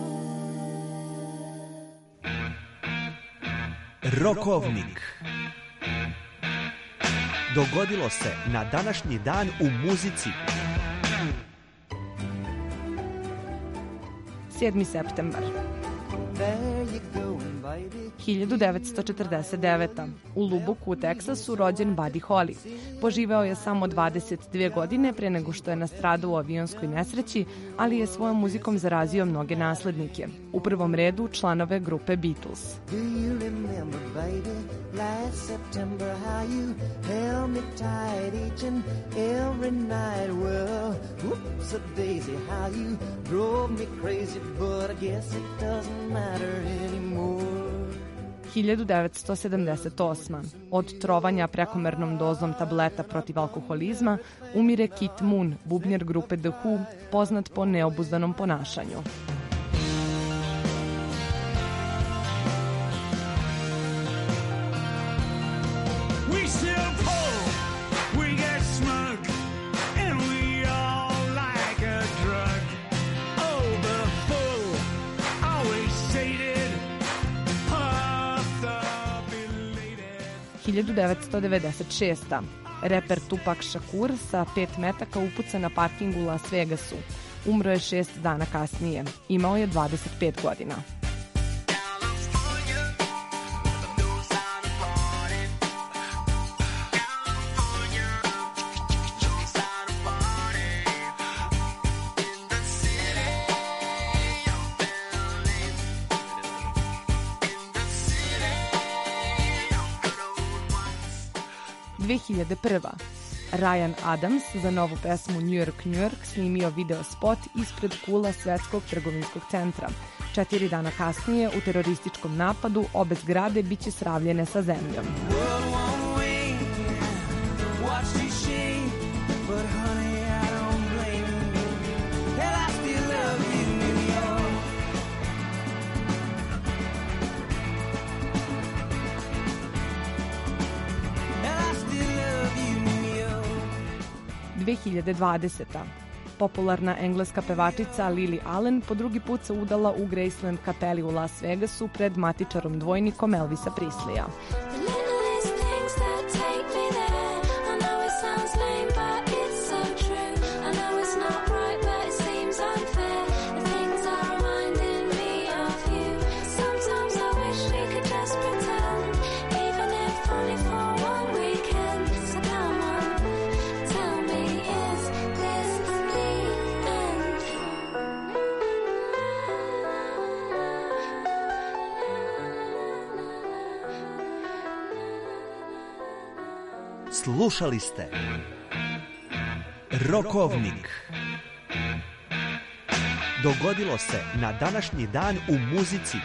Rokovnik. Dogodilo se na današnji dan u muzici. 7. septembar. 1949. U Luboku u Teksasu rođen Buddy Holly. Poživeo je samo 22 godine pre nego što je nastradao u avionskoj nesreći, ali je svojom muzikom zarazio mnoge naslednike. U prvom redu članove grupe Beatles. Do you remember, baby, last September how you held me tight each and every night? Well, whoops a daisy, how you drove me crazy, but I guess it doesn't matter anymore. 1978. Od trovanja prekomernom dozom tableta protiv alkoholizma umire Keith Moon, bubnjar grupe The Who, poznat po neobuzdanom ponašanju. – 1996. Reper Tupac Shakur sa 5 metaka upuca na parkingu u Las Vegasu. Umro je 6 dana kasnije. Imao je 25 godina. Ryan Adams za novu pesmu New York, New York snimio video spot ispred kula Svetskog trgovinskog centra. 4 dana kasnije u terorističkom napadu obe zgrade biće sravljene sa zemljom. 2020. Popularna engleska pevačica Lily Allen po drugi put se udala u Graceland kapeli u Las Vegasu pred matičarom dvojnikom Elvisa Presleya. Slušali ste Rokovnik. Dogodilo se na današnji dan u muzici.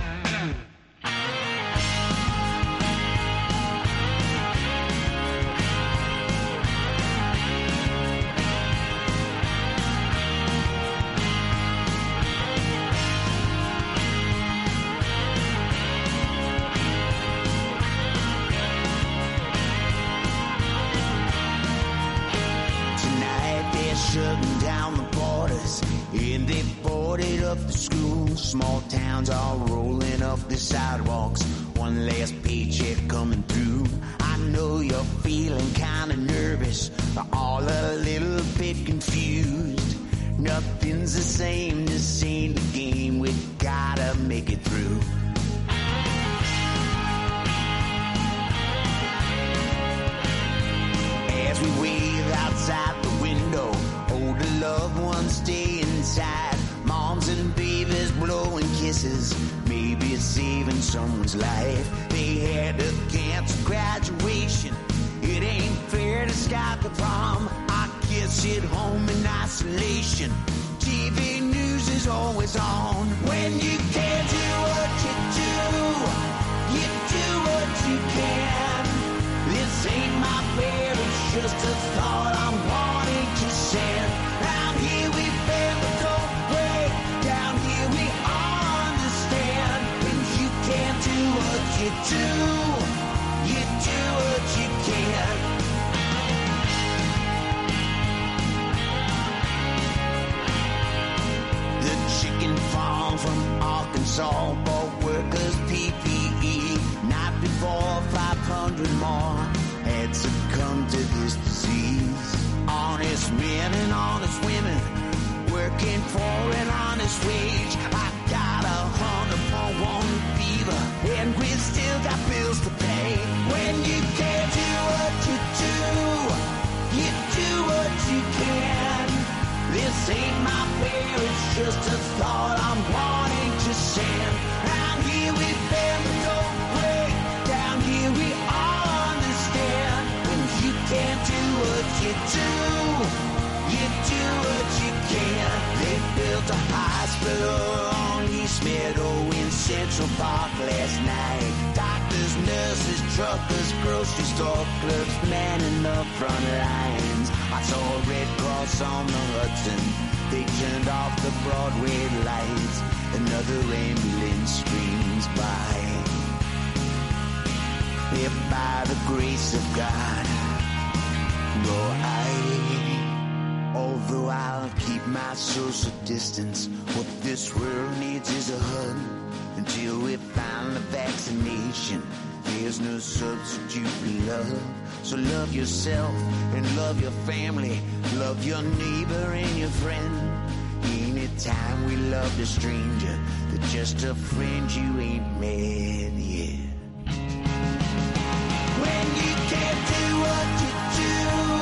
Shutting down the borders, and they boarded up the schools. Small towns all rolling up the sidewalks. One last paycheck coming through. I know you're feeling kind of nervous, all a little bit confused. Nothing's the same, this ain't the game. We gotta make it through. As we wave outside the window, older loved ones stay inside. Moms and babies blowing kisses, maybe it's saving someone's life. They had to cancel graduation. It ain't fair to skip the prom. Our kids sit home in isolation. TV news is always on. When you can't do what you do what you can. This ain't my fair, it's just a thought I'm wanting to send. Down here we fail but don't break. Down here we understand. When you can't do what you do what you can. The from Arkansas bought workers' PPE. Not before 500 more had succumbed to this disease. Honest men and honest women working for an honest wage. I got 100.1 fever and we still got bills to pay. When you can't do what you do what you can. This ain't my fear, it's just a thought I'm wanting to send. Down here we bend but don't break. Down here we all understand. When you can't do what you do what you can. They built a hospital on East Meadow in Central Park last night. Doctors, nurses, truckers, grocery store clerks, manning the front lines. I saw a Red Cross on the Hudson. They turned off the Broadway lights. Another ambulance streams by. If by the grace of God, go although I'll keep my social distance, what this world needs is a hug. Until we find the vaccination, there's no substitute for love. So love yourself and love your family. Love your neighbor and your friend. Anytime we loved a stranger, they're just a friend you ain't met yet. When you can't do what you do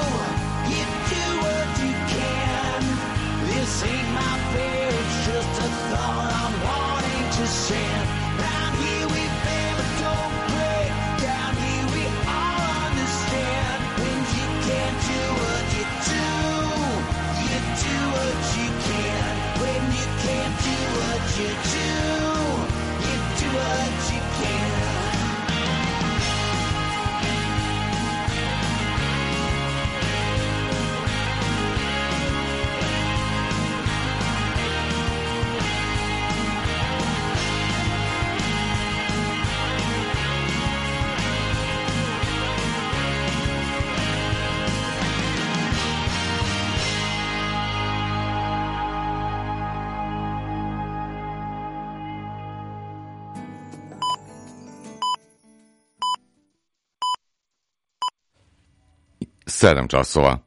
what you can. This ain't my fear, it's just a thought I'm wanting to send. Down here we bend but don't break. Down here we all understand. When you can't do what you do what you can. When you can't do what you do what you can. Sedam časova.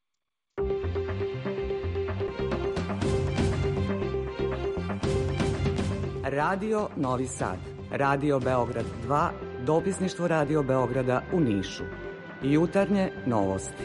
Radio Novi Sad, Radio Beograd 2, dopisništvo Radio Beograda u Nišu. Jutarnje novosti.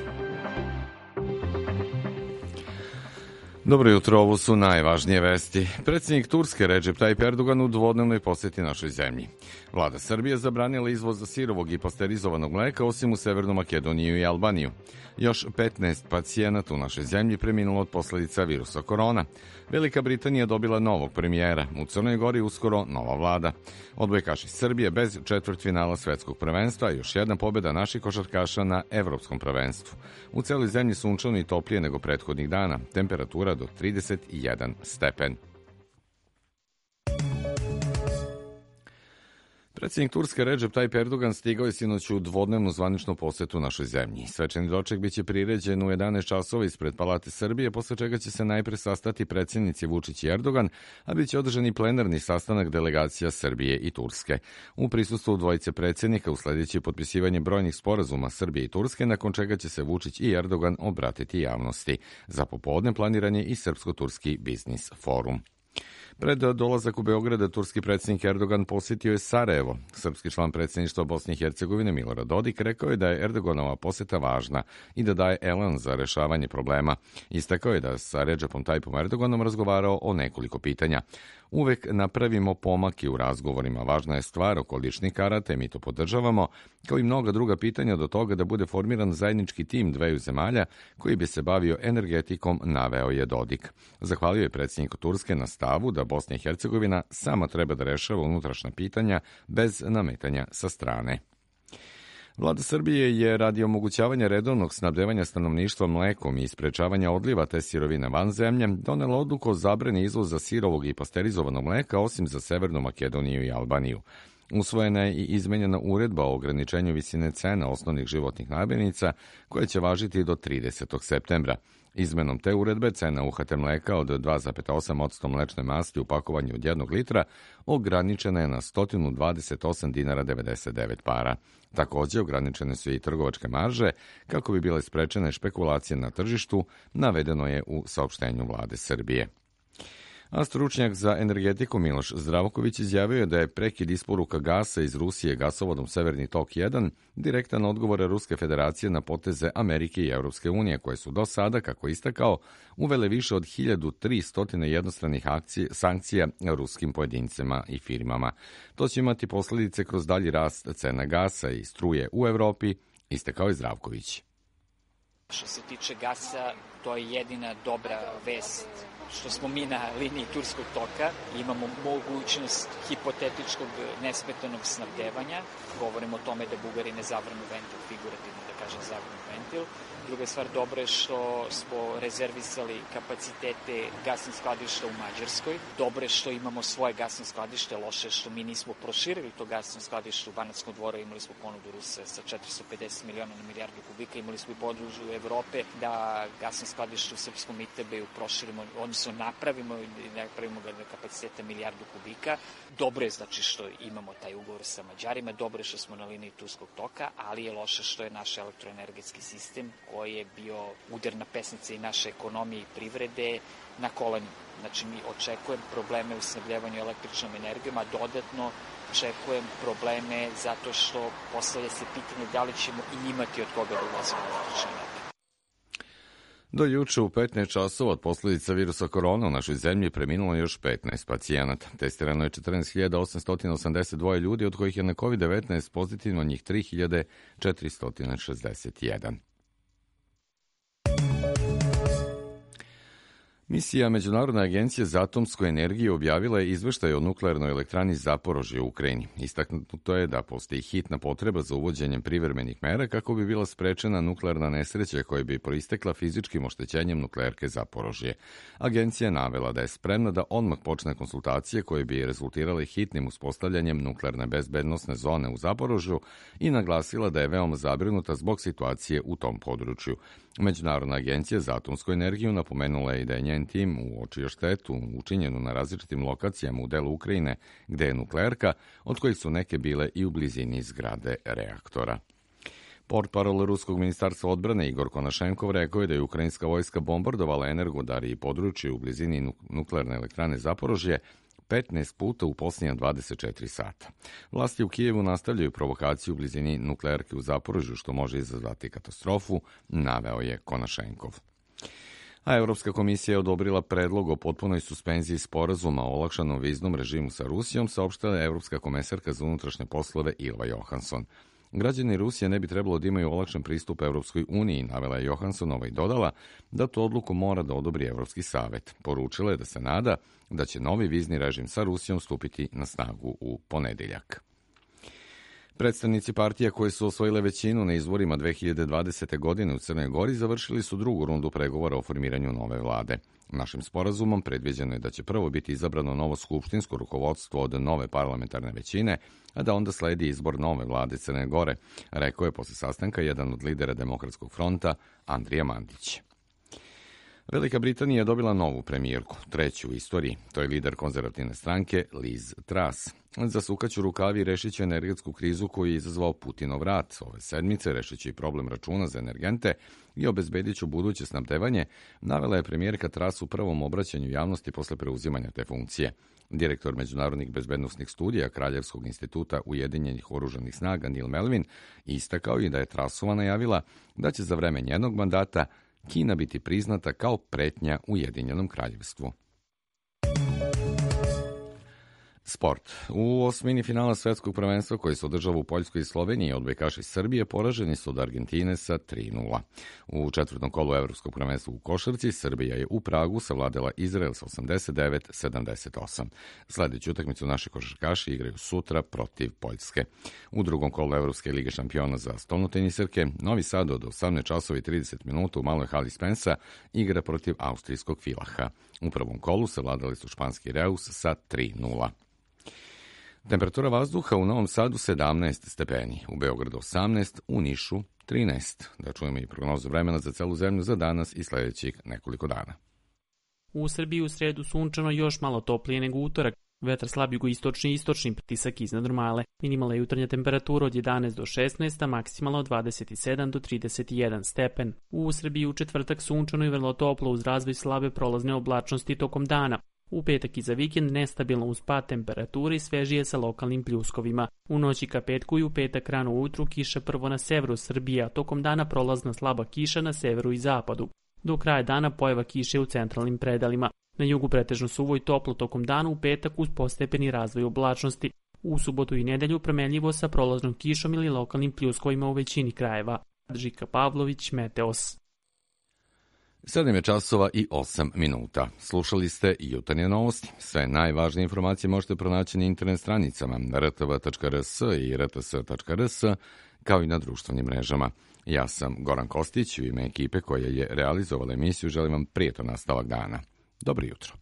Dobro jutro, ovo su najvažnije vesti. Predsjednik Turske Recep Tayyip Erdogan u dvodnevnoj posjeti našoj zemlji. Vlada Srbije zabranila izvoz sirovog i pasterizovanog mleka osim u Severnu Makedoniju i Albaniju. Još 15 pacijenata u našoj zemlji preminulo od posledica virusa korona. Velika Britanija dobila novog premijera. U Crnoj Gori uskoro nova vlada. Odbojkaši Srbije bez četvrtfinala svetskog prvenstva i još jedna pobjeda naših košarkaša na evropskom prvenstvu. U celoj zemlji sunčano i toplije nego prethodnih dana. Temperatura do 31 stepen. Predsjednik Turske Recep Tayyip Erdogan stigao je sinoć u dvodnevnu zvaničnu posetu našoj zemlji. Svečani doček biće priređen u 11 časova ispred Palate Srbije, posle čega će se najpre sastati predsjednici Vučić i Erdogan, a biće održan i plenarni sastanak delegacija Srbije i Turske. U prisustvu dvojice predsjednika usledit potpisivanje brojnih sporazuma Srbije i Turske, nakon čega će se Vučić i Erdogan obratiti javnosti. Za popodne planiran je i Srpsko-turski biznis forum. Pred dolazak u Beograda, turski predsjednik Erdogan posjetio je Sarajevo. Srpski član predsjedništva Bosne i Hercegovine Milorad Dodik rekao je da je Erdoganova posjeta važna i da daje elan za rešavanje problema. Istakao je da sa Recepom Tayyipom Erdoganom razgovarao o nekoliko pitanja. Uvek napravimo pomake u razgovorima. Važna je stvar oko ličnih karata, mi to podržavamo, kao i mnoga druga pitanja do toga da bude formiran zajednički tim dveju zemalja koji bi se bavio energetikom, naveo je Dodik. Zahvalio je predsjedniku Turske na stavu da Bosna i Hercegovina sama treba da rešava unutrašnja pitanja bez nametanja sa strane. Vlada Srbije je radi omogućavanja redovnog snabdevanja stanovništva mlekom i sprečavanja odliva te sirovine van zemlje donela odluku o zabrani izvoza sirovog i pasterizovanog mleka osim za Severnu Makedoniju i Albaniju. Usvojena je i izmenjena uredba o ograničenju visine cena osnovnih životnih namirnica koja će važiti do 30. septembra. Izmenom te uredbe cena UHT mleka od 2,8% mlečne masti u pakovanju od 1 litra ograničena je na 128 dinara 99 para. Takođe, ograničene su i trgovačke marže kako bi bile sprečene špekulacije na tržištu, navedeno je u saopštenju vlade Srbije. A stručnjak za energetiku Miloš Zdravković izjavio je da je prekid isporuka gasa iz Rusije gasovodom Severni tok 1 direktan odgovor Ruske federacije na poteze Amerike i Evropske unije, koje su do sada, kako istakao, uvele više od 1300 jednostranih sankcija ruskim pojedincima i firmama. To će imati posledice kroz dalji rast cena gasa i struje u Evropi, istakao je Zdravković. Što se tiče gasa, to je jedina dobra vest što smo mi na liniji Turskog toka, imamo mogućnost hipotetičkog nesmetanog snabdevanja. Govorimo o tome da Bugari ne zavrnu ventil, figurativno da kažem zavrnu ventil. Druga stvar, dobro je što smo rezervisali kapacitete gasnih skladišta u Mađarskoj. Dobro je što imamo svoje gasno skladište, loše je što mi nismo proširili to gasno skladište u Banatskom dvoru. Imali smo ponudu Rusa sa 450 miliona na milijardu kubika. Imali smo i podružju Evrope da gasno skladište u Srpskom Itebeju proširimo, odnosno napravimo ga na kapacitete milijardu kubika. Dobro je znači što imamo taj ugovor sa Mađarima, dobro je što smo na liniji Turskog toka, ali je loše što je naš elektroenergetski sistem koji je bio udarna pesnica i naše ekonomije i privrede na kolenju. Znači, mi očekujem probleme u snabdevanju električnom energijom, a dodatno očekujem probleme zato što postavlja se pitanje da li ćemo i imati od koga da uvozimo električnu energiju. Do juče u 15 časova od posljedica virusa korona u našoj zemlji preminulo još 15 pacijenata. Testirano je 14.882 ljudi, od kojih je na COVID-19 pozitivno njih 3.461. Misija Međunarodne agencije za atomsku energiju objavila je izveštaj o nuklearnoj elektrani Zaporožje u Ukrajini. Istaknuto je da postoji hitna potreba za uvođenjem privremenih mera kako bi bila sprečena nuklearna nesreća koja bi proistekla fizičkim oštećenjem nuklearke Zaporožje. Agencija je navela da je spremna da odmah počne konsultacije koje bi rezultirale hitnim uspostavljanjem nuklearne bezbednosne zone u Zaporožju i naglasila da je veoma zabrinuta zbog situacije u tom području. Međunarodna agencija za atomsku energiju napomenula je i da je njen tim uočio štetu učinjenu na različitim lokacijama u delu Ukrajine gde je nuklearka, od kojih su neke bile i u blizini zgrade reaktora. Portparol Ruskog ministarstva odbrane Igor Konašenkov rekao je da je ukrajinska vojska bombardovala Energodar i područje u blizini nuklearne elektrane Zaporožje 15 puta u posljednja 24 sata. Vlasti u Kijevu nastavljaju provokaciju u blizini nuklearke u Zaporožju, što može izazvati katastrofu, naveo je Konašenkov. A Evropska komisija je odobrila predlog o potpunoj suspenziji sporazuma o olakšanom viznom režimu sa Rusijom, saopštila je Evropska komesarka za unutrašnje poslove Ylva Johansson. Građani Rusije ne bi trebalo da imaju olakšan pristup Evropskoj uniji, navela je Johanssonova i dodala da tu odluku mora da odobri Evropski savet. Poručila je da se nada da će novi vizni režim sa Rusijom stupiti na snagu u ponedeljak. Predstavnici partija koji su osvojile većinu na izborima 2020. godine u Crnoj Gori završili su drugu rundu pregovora o formiranju nove vlade. Našim sporazumom predviđeno je da će prvo biti izabrano novo skupštinsko rukovodstvo od nove parlamentarne većine, a da onda sledi izbor nove vlade Crne Gore, rekao je posle sastanka jedan od lidera Demokratskog fronta, Andrija Mandić. Velika Britanija je dobila novu premijerku, treću u istoriji. To je lider konzervativne stranke Liz Truss. Zasukaću rukavi i rešit će energetsku krizu koju je izazvao Putinov rat. Ove sedmice rešit će i problem računa za energente i obezbedit će buduće snabdevanje, navela je premijerka Truss u prvom obraćanju javnosti posle preuzimanja te funkcije. Direktor međunarodnih bezbednosnih studija Kraljevskog instituta Ujedinjenih oružanih snaga Neil Melvin istakao je da je Trussova najavila da će za vreme njenog mandata Kina biti priznata kao pretnja Ujedinjenom kraljevstvu. Sport. U osmini finala svetskog prvenstva koji se održava u Poljskoj i Sloveniji, odbojkaši Srbije poraženi su od Argentine sa 3:0. U četvrtom kolu evropskog prvenstva u košarci Srbija je u Pragu savladala Izrael sa 89-78. Sledeću utakmicu naši košarkaši igraju sutra protiv Poljske. U drugom kolu Evropske lige šampiona za stolnotenisarke Novi Sad od 18:30 u maloj hali Spensa igra protiv austrijskog Villacha. U prvom kolu savladali su španski Reus sa 3:0. Temperatura vazduha u Novom Sadu 17 stepeni, u Beogradu 18, u Nišu 13. Da čujemo i prognozu vremena za celu zemlju za danas i sledećih nekoliko dana. U Srbiji u sredu sunčano, još malo toplije nego utorak. Vetar slab jugoistočni i istočni, pritisak iznad normale. Minimalna jutarnja temperatura od 11 do 16, a maksimalno od 27 do 31 stepen. U Srbiji u četvrtak sunčano i vrlo toplo uz razvoj slabe prolazne oblačnosti tokom dana. U petak i za vikend nestabilno uz pad temperature i svežije sa lokalnim pljuskovima. U noći ka petku i u petak rano ujutru kiša prvo na severu Srbije, a tokom dana prolazna slaba kiša na severu i zapadu. Do kraja dana pojava kiše u centralnim predelima. Na jugu pretežno suvo i toplo tokom dana, u petak uz postepeni razvoj oblačnosti. U subotu i nedelju promenljivo sa prolaznom kišom ili lokalnim pljuskovima u većini krajeva. Žika Pavlović, Meteos. 7 je časova i 8 minuta. Slušali ste jutarnje novosti. Sve najvažnije informacije možete pronaći na internet stranicama rtv.rs i rts.rs, kao i na društvenim mrežama. Ja sam Goran Kostić, u ime ekipe koja je realizovala emisiju želim vam prijetan nastavak dana. Dobro jutro.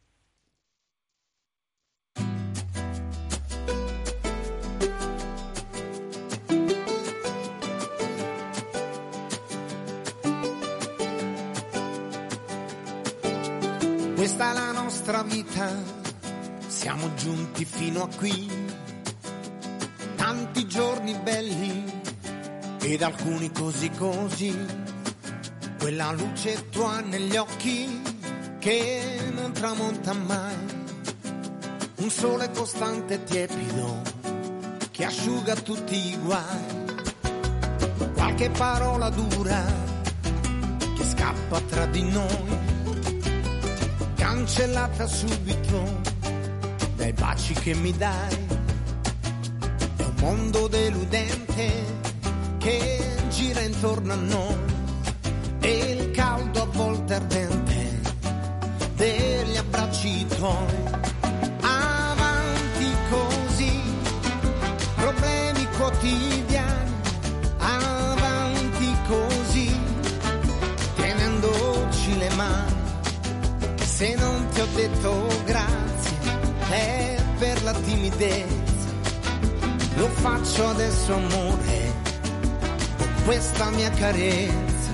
Questa è la nostra vita, siamo giunti fino a qui, tanti giorni belli ed alcuni così così, quella luce tua negli occhi che non tramonta mai, un sole costante e tiepido che asciuga tutti i guai, qualche parola dura che scappa tra di noi, cancellata subito dai baci che mi dai. È un mondo deludente che gira intorno a noi e il caldo a volte ardente degli abbracci tuoi. Avanti così, problemi quotidiani, avanti così, tenendoci le mani. Se non ti ho detto grazie è per la timidezza, lo faccio adesso amore, con questa mia carezza.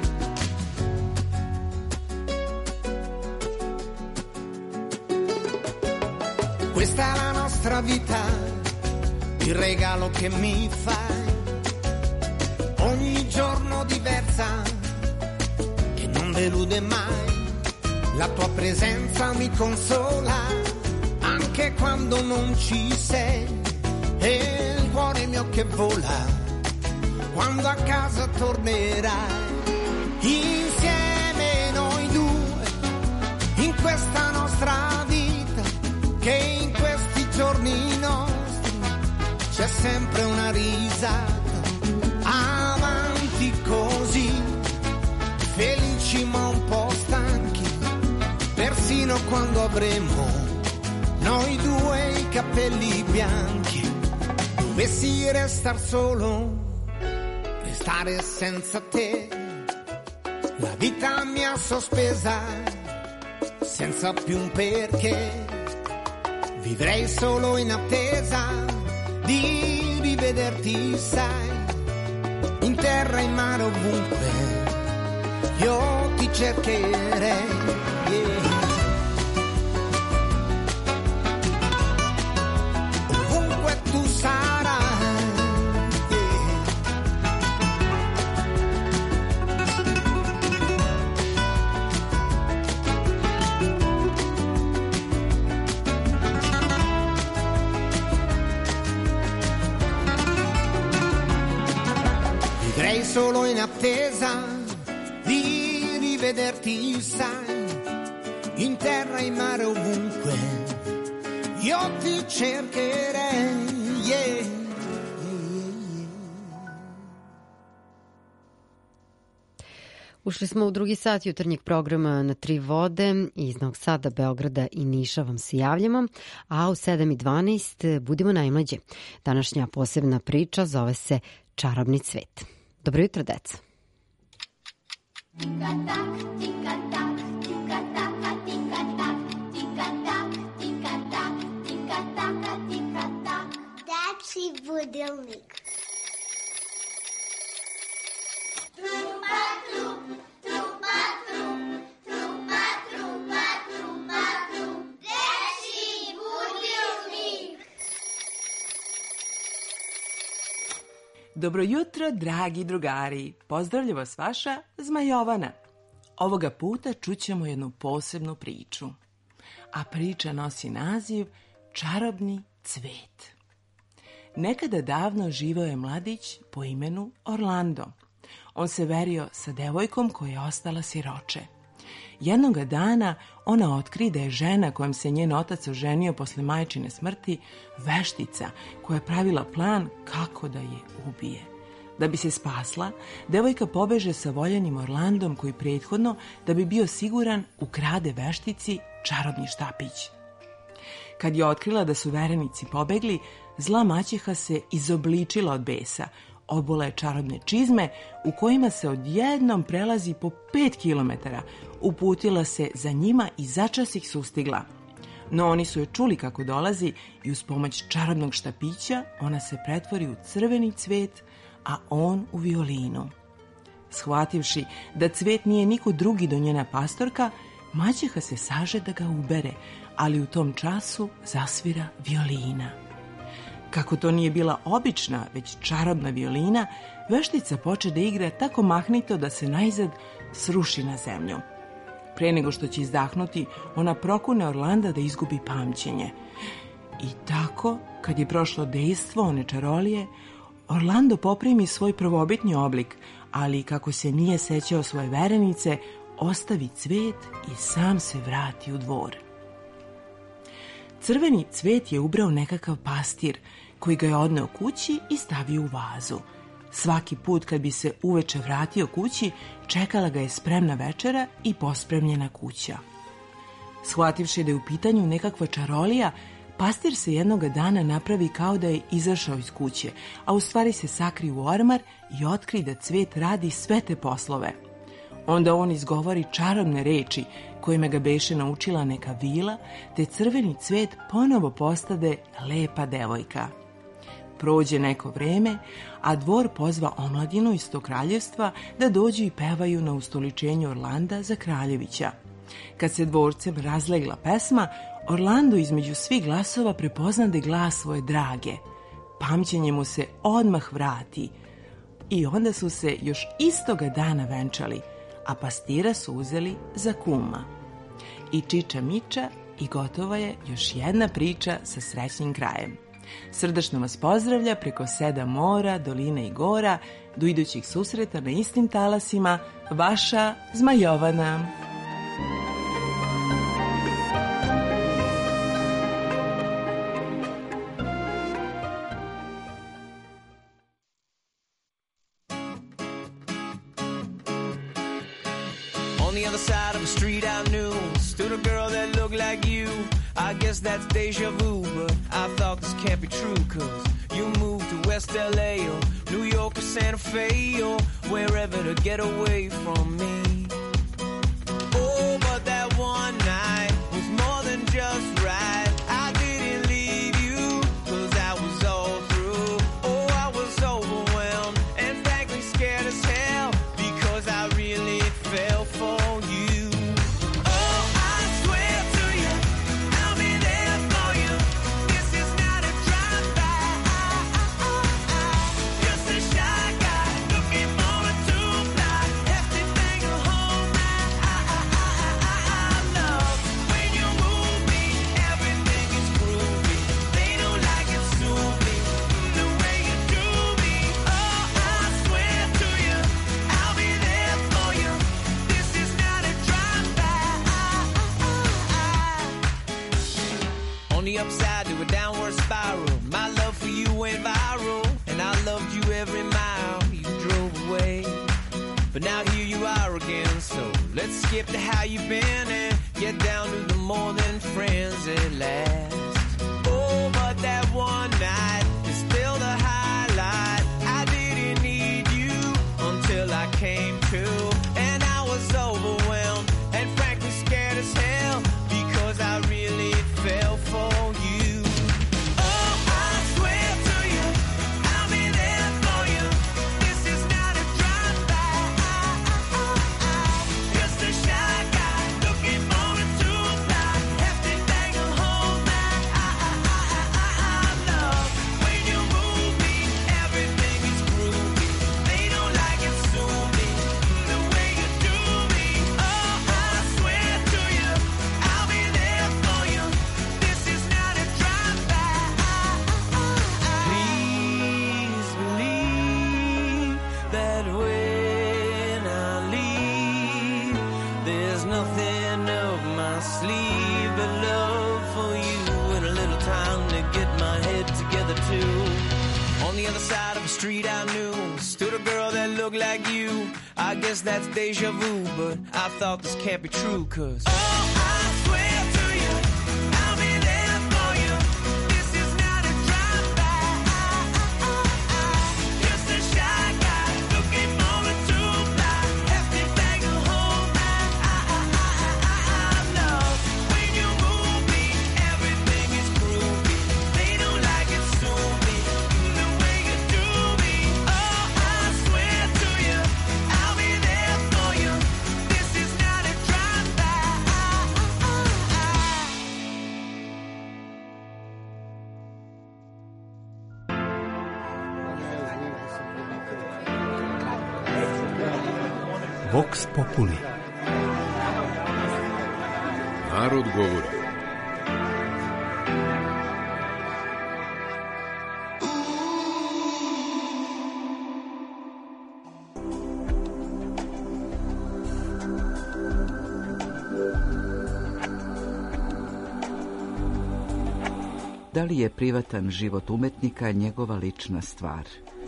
Questa è la nostra vita, il regalo che mi fai, ogni giorno diversa che non delude mai. La tua presenza mi consola, anche quando non ci sei, e il cuore mio che vola, quando a casa tornerai. Insieme noi due, in questa nostra vita, che in questi giorni nostri c'è sempre una risata. Avanti così, felici ma un po' stanchi, persino quando avremo noi due i capelli bianchi. Dovessi restar solo, restare senza te, la vita mi ha sospesa, senza più un perché. Vivrei solo in attesa di rivederti, sai, in terra, in mare, ovunque io ti cercherei. Yeah. Ovunque tu sarai, yeah. Vivrei solo in attesa di rivederti, sai, in terra, in mare, ovunque io ti cercherei, yeah. Ušli smo u drugi sat jutarnjeg programa Na tri vode. Iz Novog Sada, Beograda i Niša vam se javljamo, a u 7:12 budimo najmlađe. Današnja posebna priča zove se Čarobni cvet. Dobro jutro, deca. Dečiji budilnik. Dobro jutro, dragi drugari. Pozdravlja vas vaša Zmajovana. Ovoga puta čućemo jednu posebnu priču. A priča nosi naziv Čarobni cvet. Nekada davno živeo je mladić po imenu Orlando. On se verio sa devojkom koja je ostala siroče. Jednoga dana ona otkri da je žena kojom se njen otac oženio posle majčine smrti veštica koja je pravila plan kako da je ubije. Da bi se spasla, devojka pobeže sa voljenim Orlandom koji prethodno, da bi bio siguran, ukrade veštici čarobni štapić. Kad je otkrila da su verenici pobegli, zla maćeha se izobličila od besa, obula je čarobne čizme u kojima se odjednom prelazi po 5 kilometara, uputila se za njima i začas ih sustigla. No oni su je čuli kako dolazi i uz pomoć čarobnog štapića ona se pretvori u crveni cvet, a on u violinu. Shvativši da cvet nije niko drugi do njena pastorka, maćeha se saže da ga ubere, ali u tom času zasvira violina. Kako to nije bila obična, već čarobna violina, veštica poče da igra tako mahnito da se najzad sruši na zemlju. Pre nego što će izdahnuti, ona prokune Orlanda da izgubi pamćenje. I tako, kad je prošlo dejstvo one čarolije, Orlando poprimi svoj prvobitni oblik, ali kako se nije sećao svoje verenice, ostavi cvet i sam se vrati u dvor. Crveni cvet je ubrao nekakav pastir, koji ga je odneo kući i stavio u vazu. Svaki put kad bi se uveče vratio kući, čekala ga je spremna večera i pospremljena kuća. Shvativši da je u pitanju nekakva čarolija, pastir se jednoga dana napravi kao da je izašao iz kuće, a u stvari se sakri u ormar i otkri da cvet radi sve te poslove. Onda on izgovori čarobne reči kojima ga beše naučila neka vila, te crveni cvet ponovo postade lepa devojka. Prođe neko vreme, a dvor pozva omladinu iz tog kraljevstva da dođu i pevaju na ustoličenju Orlanda za kraljevića. Kad se dvorcem razlegla pesma, Orlando između svih glasova prepoznade glas svoje drage. Pamćenje mu se odmah vrati i onda su se još istoga dana venčali, a pastira su uzeli za kuma. I čiča miča i gotova je još jedna priča sa srećnim krajem. Srdačno vas pozdravlja preko 7 mora, dolina i gora, do idućih susreta na istim talasima, vaša Zmajovana. On the other side of the street I knew stood a girl that looked like you. I guess that's deja vu, but I thought this can't be true, cause you moved to West LA or New York or Santa Fe or wherever to get away from me. Oh, but that one night was more than just right. I didn't leave you, cause I was all through. Oh, I was overwhelmed and frankly scared as hell, because I really fell for you. Upside to a downward spiral. My love for you went viral, and I loved you every mile you drove away. But now here you are again, so let's skip to how you've been and get down to the more than friends at last. Oh, but that one night is still the highlight. I didn't need you until I came to, and I was overwhelmed and frankly scared as hell, because I really fell for you. Oh, I swear to you, I'll be there for you. This is not a drive-by. Just a shy guy looking for a two-ply hefty thing to hold my the other side of a street I knew stood a girl that looked like you. I guess that's deja vu, but I thought this can't be true, 'cause oh, I swear to you, I'll be there for you. This is not a drive-by. Just a shy guy looking for a two-fly. Ask me back to hold my love. When you move me, everything is groovy. They don't like it, sue me. The way you do me. Oh, I swear to you, I'll be there for you. This is not a drive-by. Vox Populi. Narod govori. Da li je privatan život umetnika njegova lična stvar?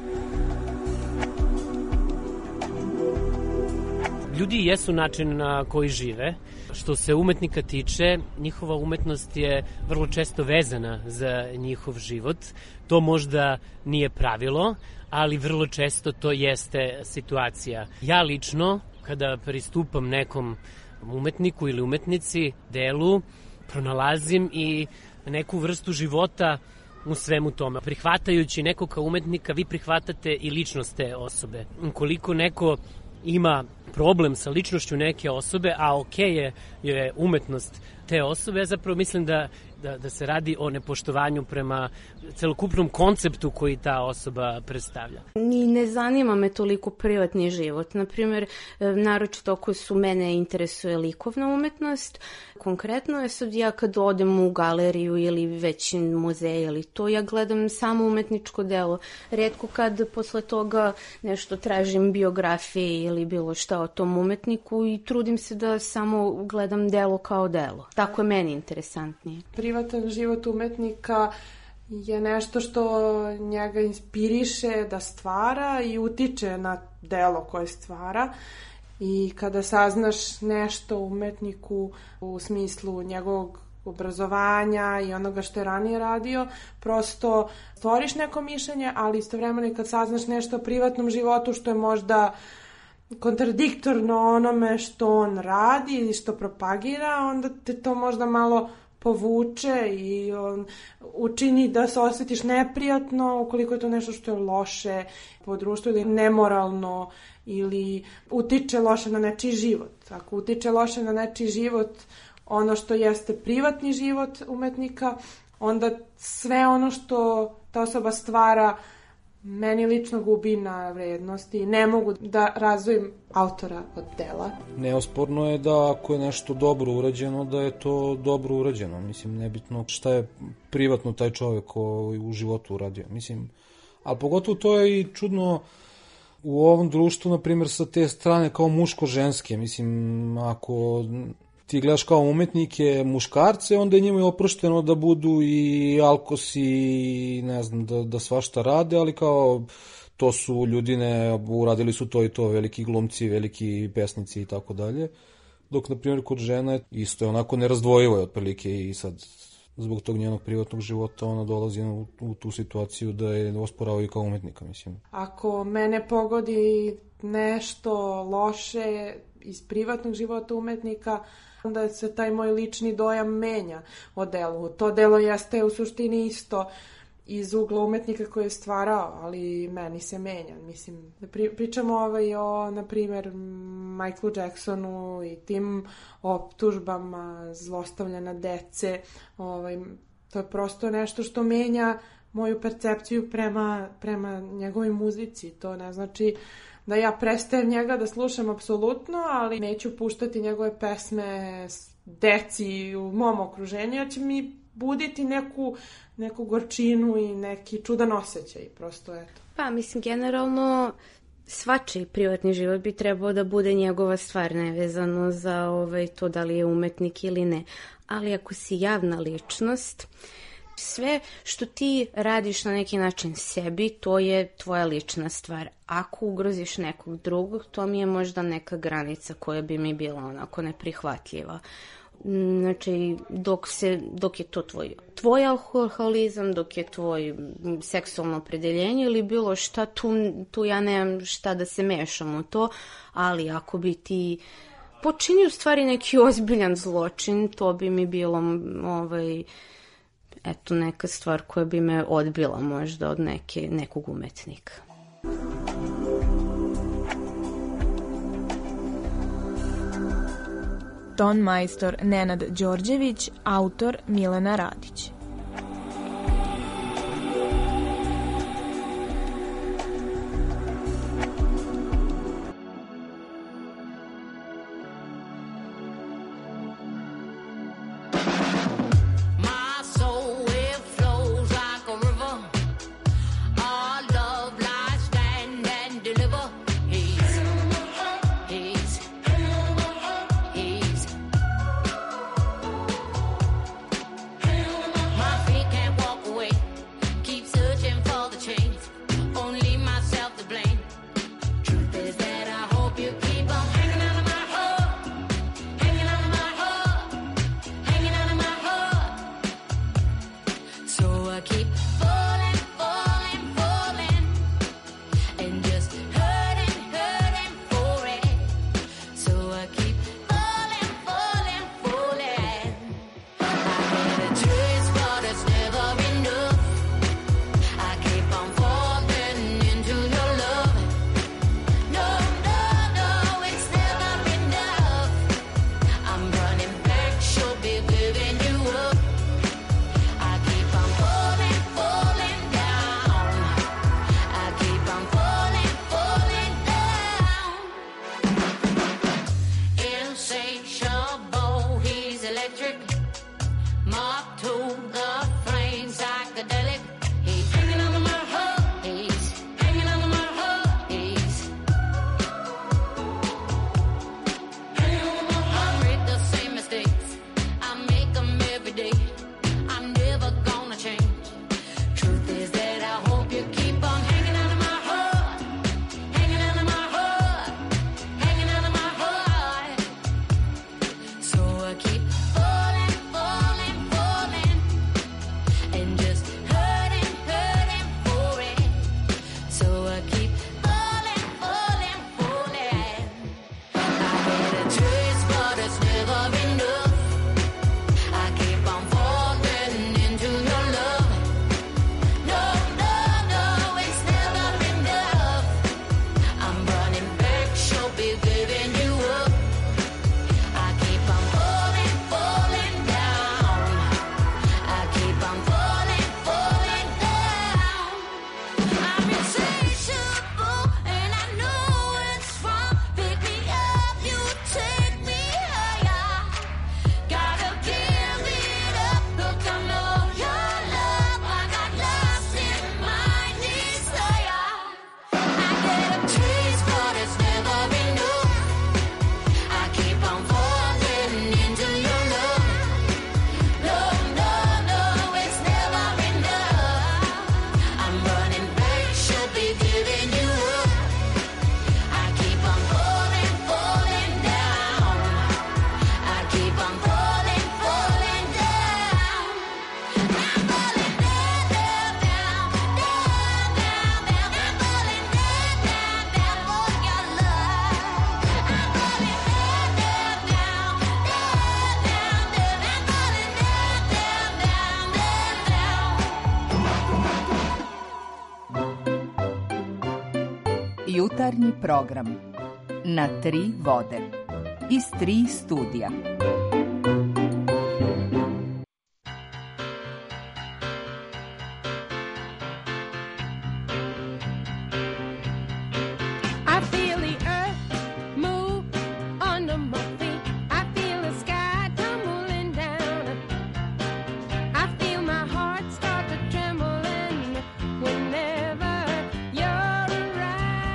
Ljudi jesu način na koji žive. Što se umetnika tiče, njihova umetnost je vrlo često vezana za njihov život. To možda nije pravilo, ali vrlo često to jeste situacija. Ja lično, kada pristupam nekom umetniku ili umetnici, delu, pronalazim i neku vrstu života u svemu tome. Prihvatajući nekog kao umetnika, vi prihvatate i ličnost te osobe. Ukoliko neko ima problem sa ličnošću neke osobe, a je umetnost te osobe, ja zapravo mislim da se radi o nepoštovanju prema celokupnom konceptu koji ta osoba predstavlja. Ni ne zanima me toliko privatni život. Naprimjer, naročito ako su mene interesuje likovna umetnost, konkretno je sad ja kad odem u galeriju ili već muzej ili to, ja gledam samo umetničko delo. Rijetko kad posle toga nešto tražim biografije ili bilo šta o tom umetniku i trudim se da samo gledam delo kao delo. Tako je meni interesantnije. Privatan život umetnika je nešto što njega inspiriše da stvara i utiče na delo koje stvara. I kada saznaš nešto o umetniku u smislu njegovog obrazovanja i onoga što je ranije radio, prosto stvoriš neko mišljenje, ali istovremeno i kad saznaš nešto o privatnom životu što je možda kontradiktorno onome što on radi i što propagira, onda te to možda malo povuče i učini da se osjetiš neprijatno ukoliko je to nešto što je loše po društvu ili nemoralno ili utiče loše na nečiji život. Ako utiče loše na nečiji život, ono što jeste privatni život umetnika, onda sve ono što ta osoba stvara meni lično gubi na vrednosti i ne mogu da razvojim autora od dela. Neosporno je da ako je nešto dobro urađeno, da je to dobro urađeno. Mislim, nebitno šta je privatno taj čovjek koji u životu uradio. Mislim, ali pogotovo to je i čudno u ovom društvu, na primjer, sa te strane kao muško-ženske. Mislim, ako ti gledaš kao umetnike muškarce, onda je njima oprošteno da budu i alkosi i ne znam, da svašta rade, ali kao to su ljudine, uradili su to i to, veliki glumci, veliki pesnici i tako dalje. Dok, na primjer, kod žena isto je onako nerazdvojivo je otprilike i sad zbog tog njenog privatnog života ona dolazi u tu situaciju da je osporavaju kao umetnika, mislim. Ako mene pogodi nešto loše iz privatnog života umetnika, onda se taj moj lični dojam menja o delu. To delo jeste u suštini isto iz ugla umetnika koji je stvarao, ali meni se menja. Mislim, pričamo o, na primjer, Michaelu Jacksonu i tim optužbama zlostavljanja dece. To je prosto nešto što menja moju percepciju prema njegovoj muzici. To ne znači da ja prestajem njega da slušam apsolutno, ali neću puštati njegove pesme deci u mom okruženju, jer će mi buditi neku gorčinu i neki čudan osjećaj, prosto eto. Pa, mislim, generalno svačiji privatni život bi trebao da bude njegova stvar, nevezano za to da li je umetnik ili ne. Ali ako si javna ličnost, Sve što ti radiš na neki način sebi, to je tvoja lična stvar. Ako ugroziš nekog drugog, to mi je možda neka granica koja bi mi bila onako neprihvatljiva. Znači, dok je to tvoj alkoholizam, dok je tvoj seksualno opredeljenje ili bilo šta, tu ja nemam šta da se mešam u to, ali ako bi ti počinio u stvari neki ozbiljan zločin, to bi mi bilo neka stvar koja bi me odbila možda od nekog umetnika. Ton majstor Nenad Đorđević, autor Milena Radić. Jutarnji program na 3 vode iz 3 studija.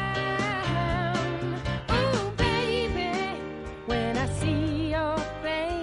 Face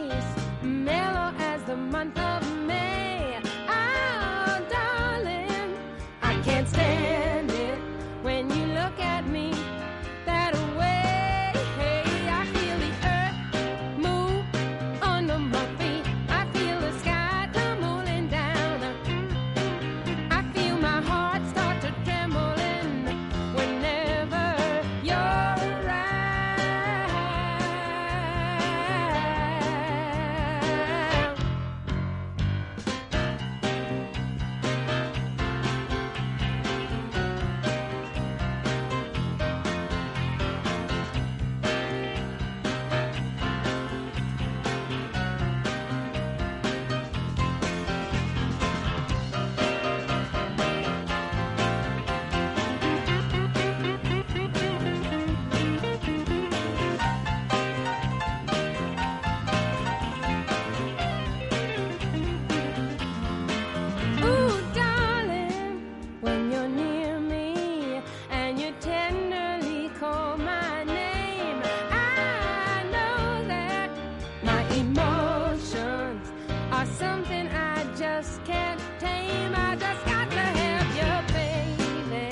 tame. I just got to have you, baby.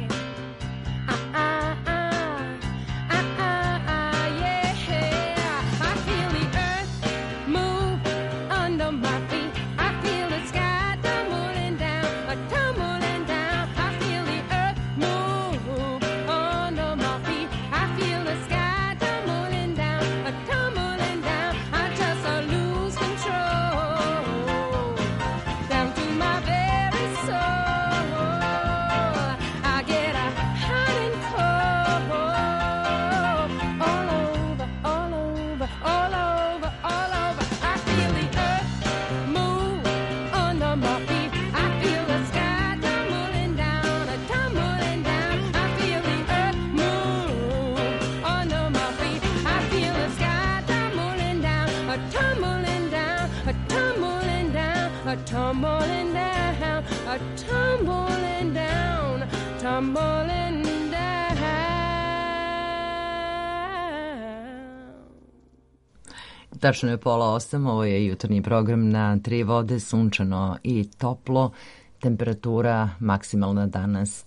Yeah. I feel the earth move under my feet. I feel the sky tumbling down, tumbling down. I feel the earth move under my feet. I feel the sky tumbling down, tumbling down. I just lose control down to my very soul. I get a hot and cold all over, all over, all over, all over. I feel the earth move under my feet. I feel the sky tumbling down, tumbling down. I feel the earth move under my feet. I feel the sky tumbling down, tumbling down, tumbling down, tumbling down, tumbling down, tumbling down. Tačno je 7:30, ovo je jutarnji program na Tri vode, sunčano i toplo, temperatura maksimalna danas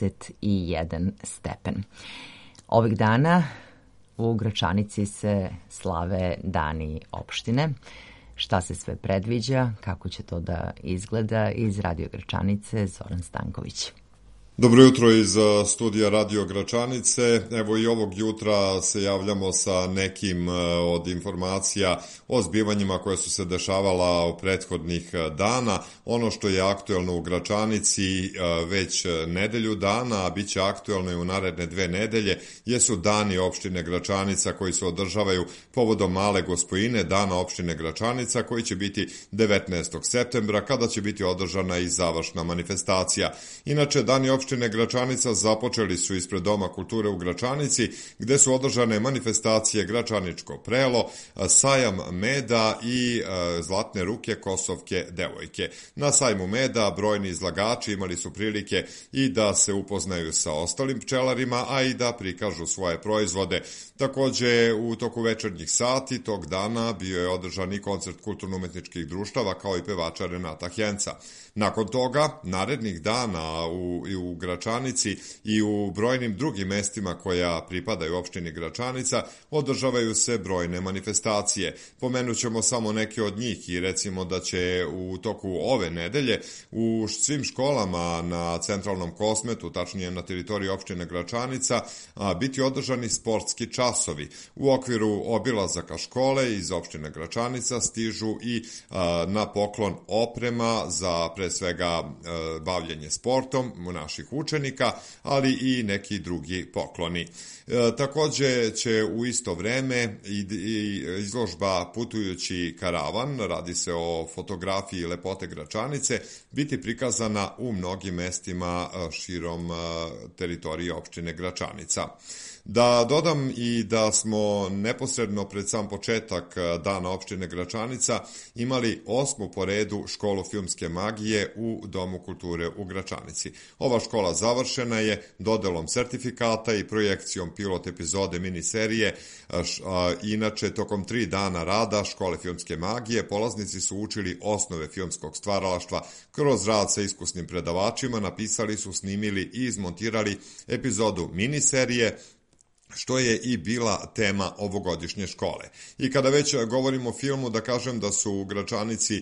31 stepen. Ovih dana u Gračanici se slave dani opštine. Šta se sve predviđa, kako će to da izgleda, iz Radio Gračanice Zoran Stanković. Dobro jutro iz studija Radio Gračanice. Evo i ovog jutra se javljamo sa nekim od informacija o zbivanjima koje su se dešavala u prethodnih dana. Ono što je aktuelno u Gračanici već nedelju dana, a bit će aktuelno i u naredne 2 nedelje, jesu dani opštine Gračanica koji se održavaju povodom Male Gospojine, dana opštine Gračanica, koji će biti 19. septembra, kada će biti održana i završna manifestacija. Inače, dani opštine Gračanica započeli su ispred Doma kulture u Gračanici, gde su održane manifestacije Gračaničko prelo, sajam meda i zlatne ruke Kosovke devojke. Na sajmu meda brojni izlagači imali su prilike i da se upoznaju sa ostalim pčelarima, a i da prikažu svoje proizvode. Takođe, u toku večernjih sati tog dana bio je održan i koncert kulturno-umetničkih društava kao i pevača Renata Hjenca. Nakon toga, narednih dana u Gračanici i u brojnim drugim mestima koja pripadaju opštini Gračanica održavaju se brojne manifestacije. Pomenut ćemo samo neke od njih i recimo da će u toku ove nedelje u svim školama na centralnom Kosmetu, tačnije na teritoriji opštine Gračanica, biti održani sportski časovi. U okviru obilazaka škole iz opštine Gračanica stižu i na poklon oprema za pre svega bavljenje sportom naših učenika, ali i neki drugi pokloni. Takođe će u isto vreme i izložba Putujući karavan, radi se o fotografiji lepote Gračanice, biti prikazana u mnogim mestima širom teritorije opštine Gračanica. Da dodam i da smo neposredno pred sam početak dana opštine Gračanica imali 8. po redu školu filmske magije u Domu kulture u Gračanici. Ova škola završena je dodelom sertifikata i projekcijom pilot epizode miniserije. Inače, tokom 3 dana rada škole filmske magije polaznici su učili osnove filmskog stvaralaštva. Kroz rad sa iskusnim predavačima napisali su, snimili i izmontirali epizodu miniserije, što je i bila tema ovogodišnje škole. I kada već govorimo o filmu, da kažem da su u Gračanici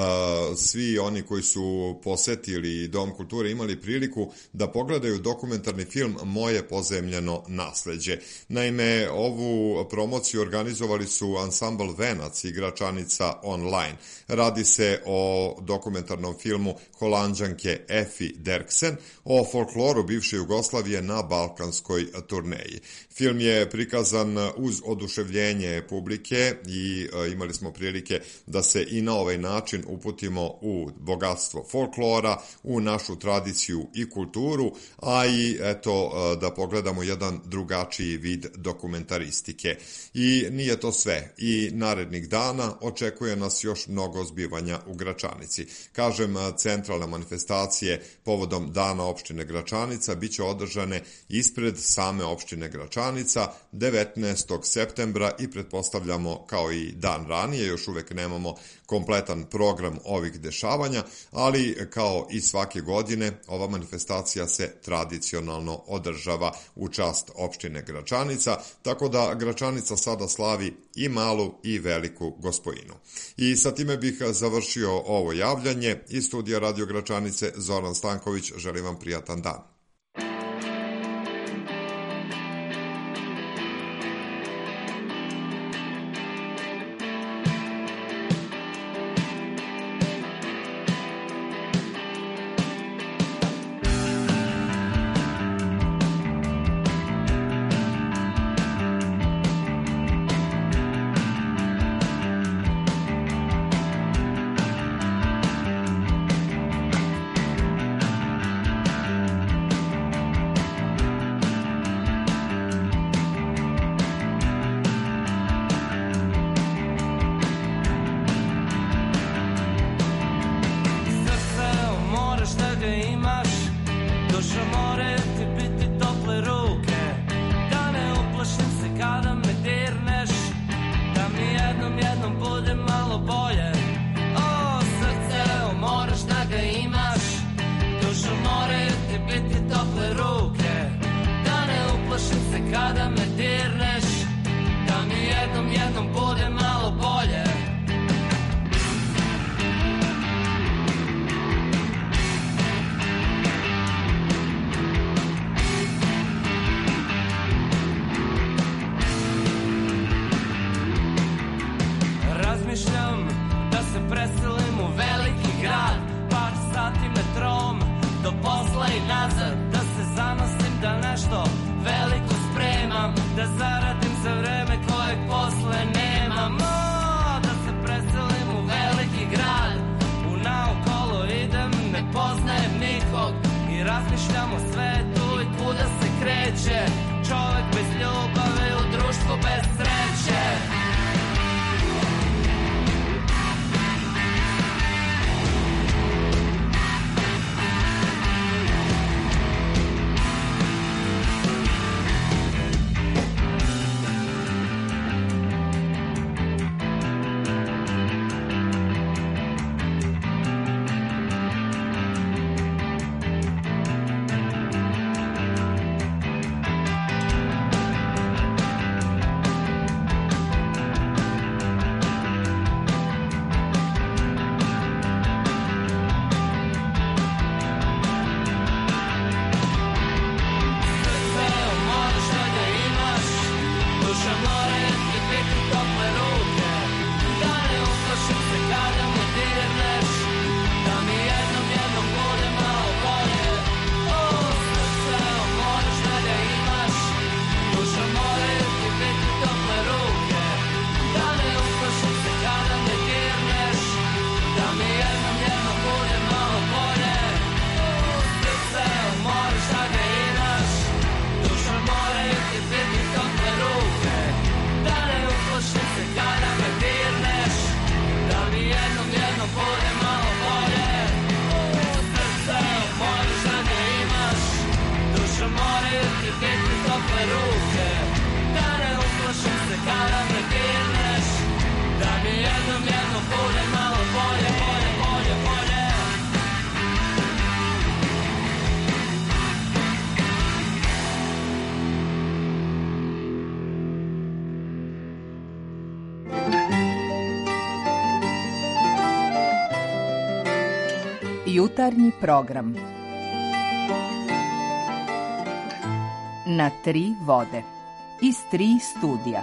svi oni koji su posetili Dom kulture imali priliku da pogledaju dokumentarni film Moje pozemljeno nasleđe. Naime, ovu promociju organizovali su ansambl Venac i Gračanica online. Radi se o dokumentarnom filmu Holanđanke Efi Derksen o folkloru bivše Jugoslavije na balkanskoj turneji. Film je prikazan uz oduševljenje publike i imali smo prilike da se i na ovaj način uputimo u bogatstvo folklora, u našu tradiciju i kulturu, a i eto da pogledamo jedan drugačiji vid dokumentaristike. I nije to sve. I narednih dana očekuje nas još mnogo zbivanja u Gračanici. Kažem, centralne manifestacije povodom dana opštine Gračanica biće održane ispred same opštine Gračanica, Gračanica 19. septembra i pretpostavljamo kao i dan ranije, još uvek nemamo kompletan program ovih dešavanja, ali kao i svake godine ova manifestacija se tradicionalno održava u čast opštine Gračanica, tako da Gračanica sada slavi i malu i veliku Gospojinu. I sa time bih završio ovo javljanje. Iz studija Radio Gračanice Zoran Stanković, želim vam prijatan dan. Jutarnji program na 3 vode iz 3 studija.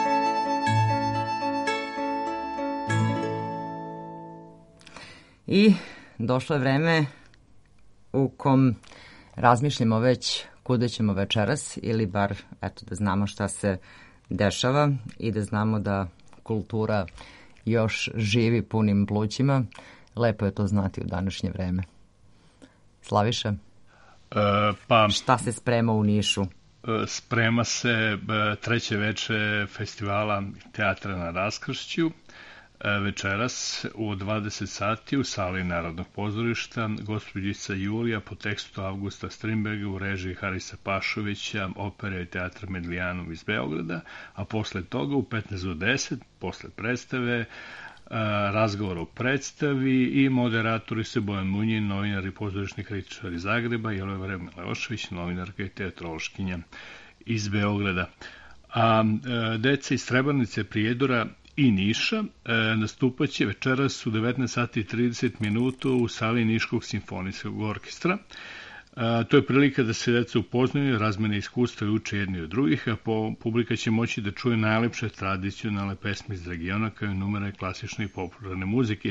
I došlo je vreme u kom razmišljamo već kuda ćemo večeras ili bar eto da znamo šta se dešava i da znamo da kultura još živi punim plućima. Lepo je to znati u današnje vreme. Slaviša? Šta se sprema u Nišu? Sprema se treće veče festivala teatra na Raskršću. Večeras u 20 sati u sali Narodnog pozorišta gospođica Julija po tekstu Augusta Strindberga u režiji Harisa Pašovića, opere i teatra Medlijanov iz Beograda, a posle toga u 15:10, posle predstave, razgovor o predstavi i moderatori se Bojan Munjin, novinar i pozorišni kritičar iz Zagreba, i Olivera Milošević, novinarka i teatrološkinja iz Beograda. A deca iz Srebrnice, Prijedora i Niša nastupaće večeras u 19 sati i 30 minuta u sali Niškog simfonijskog orkestra. To je prilika da se deca upoznaju, razmene iskustva i uče jedni od drugih, a publika će moći da čuje najlepše tradicionalne pesme iz regiona, kao i numere klasične i popularne muzike.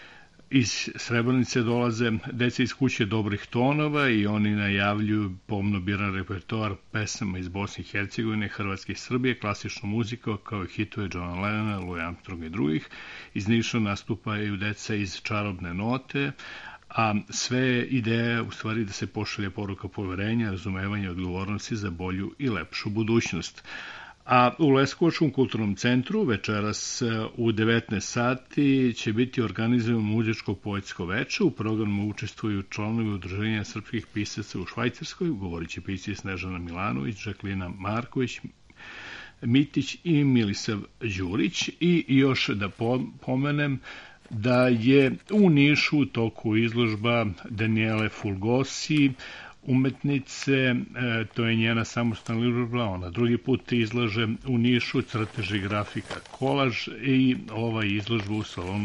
Iz Srebrnice dolaze deca iz kuće dobrih tonova i oni najavljuju pomno biran repertoar pesama iz Bosne i Hercegovine, Hrvatske i Srbije, klasičnu muziku, kao i hitove Johna Lennona, Louis Armstronga i drugih. Iz Niša nastupaju deca iz Čarobne note, a sve ideje u stvari da se pošalje poruka poverenja, razumevanja i odgovornosti za bolju i lepšu budućnost. A u Leskovačkom kulturnom centru večeras u 19 sati će biti organizovano muzičko-poetsko veče. U programu učestvuju članovi Udruženja srpskih pisaca u Švajcarskoj, govorit će pisci Snežana Milanović, Žaklina Marković, Mitić i Milisav Đurić. I još da pomenem da je u Nišu u toku izložba Daniele Fulgosi, umetnice, to je njena samostalna izložba, ona drugi put izlaže u Nišu, crteži, grafika, kolaž, i ova izložba u salonu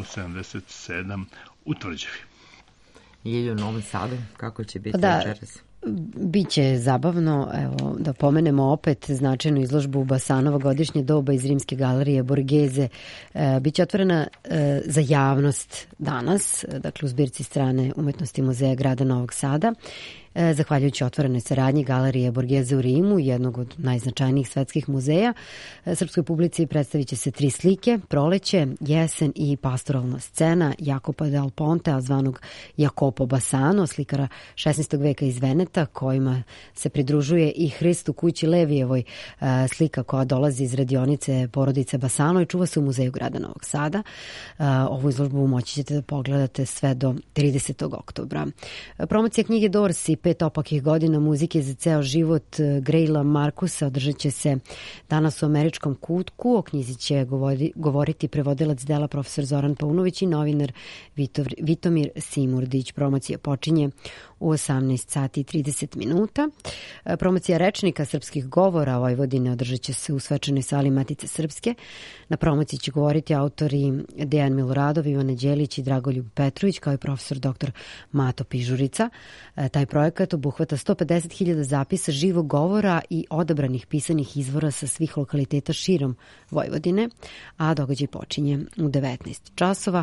77 u Tvrđavi. Ljilju u Novom Sadu, kako će biti večeras? Biće zabavno, evo, da pomenemo opet značajnu izložbu Basanova godišnje doba iz Rimske galerije Borghese. Biće otvorena za javnost danas, dakle u zbirci strane umetnosti Muzeja grada Novog Sada. Zahvaljujući otvorenoj saradnji Galerije Borghese u Rimu, jednog od najznačajnijih svetskih muzeja, srpskoj publici predstavit će se 3 slike: Proleće, Jesen i pastoralna scena Jacopa del Pontea, zvanog Jacopo Bassano, slikara 16. veka iz Veneta, kojima se pridružuje i Hrist u kući Levijevoj, slika koja dolazi iz radionice porodice Bassano i čuva se u Muzeju grada Novog Sada. Ovu izložbu moći ćete da pogledate sve do 30. oktobra. Promocija knjige Dorsi, 5 opakih godina muzike za ceo život Grejla Markusa održat će se danas u Američkom kutku. O knjizi će govoriti prevodilac dela profesor Zoran Paunović i novinar Vitomir Simurdić. Promocija počinje u 18 sati i 30 minuta. Promocija rečnika srpskih govora Vojvodine održat će se u svečanoj sali Matice Srpske. Na promociji će govoriti autori Dejan Miloradov, Ivana Đelić i Dragoljub Petrović, kao i profesor dr. Mato Pižurica. Taj projekat obuhvata 150.000 zapisa živog govora i odabranih pisanih izvora sa svih lokaliteta širom Vojvodine, a događaj počinje u 19 časova.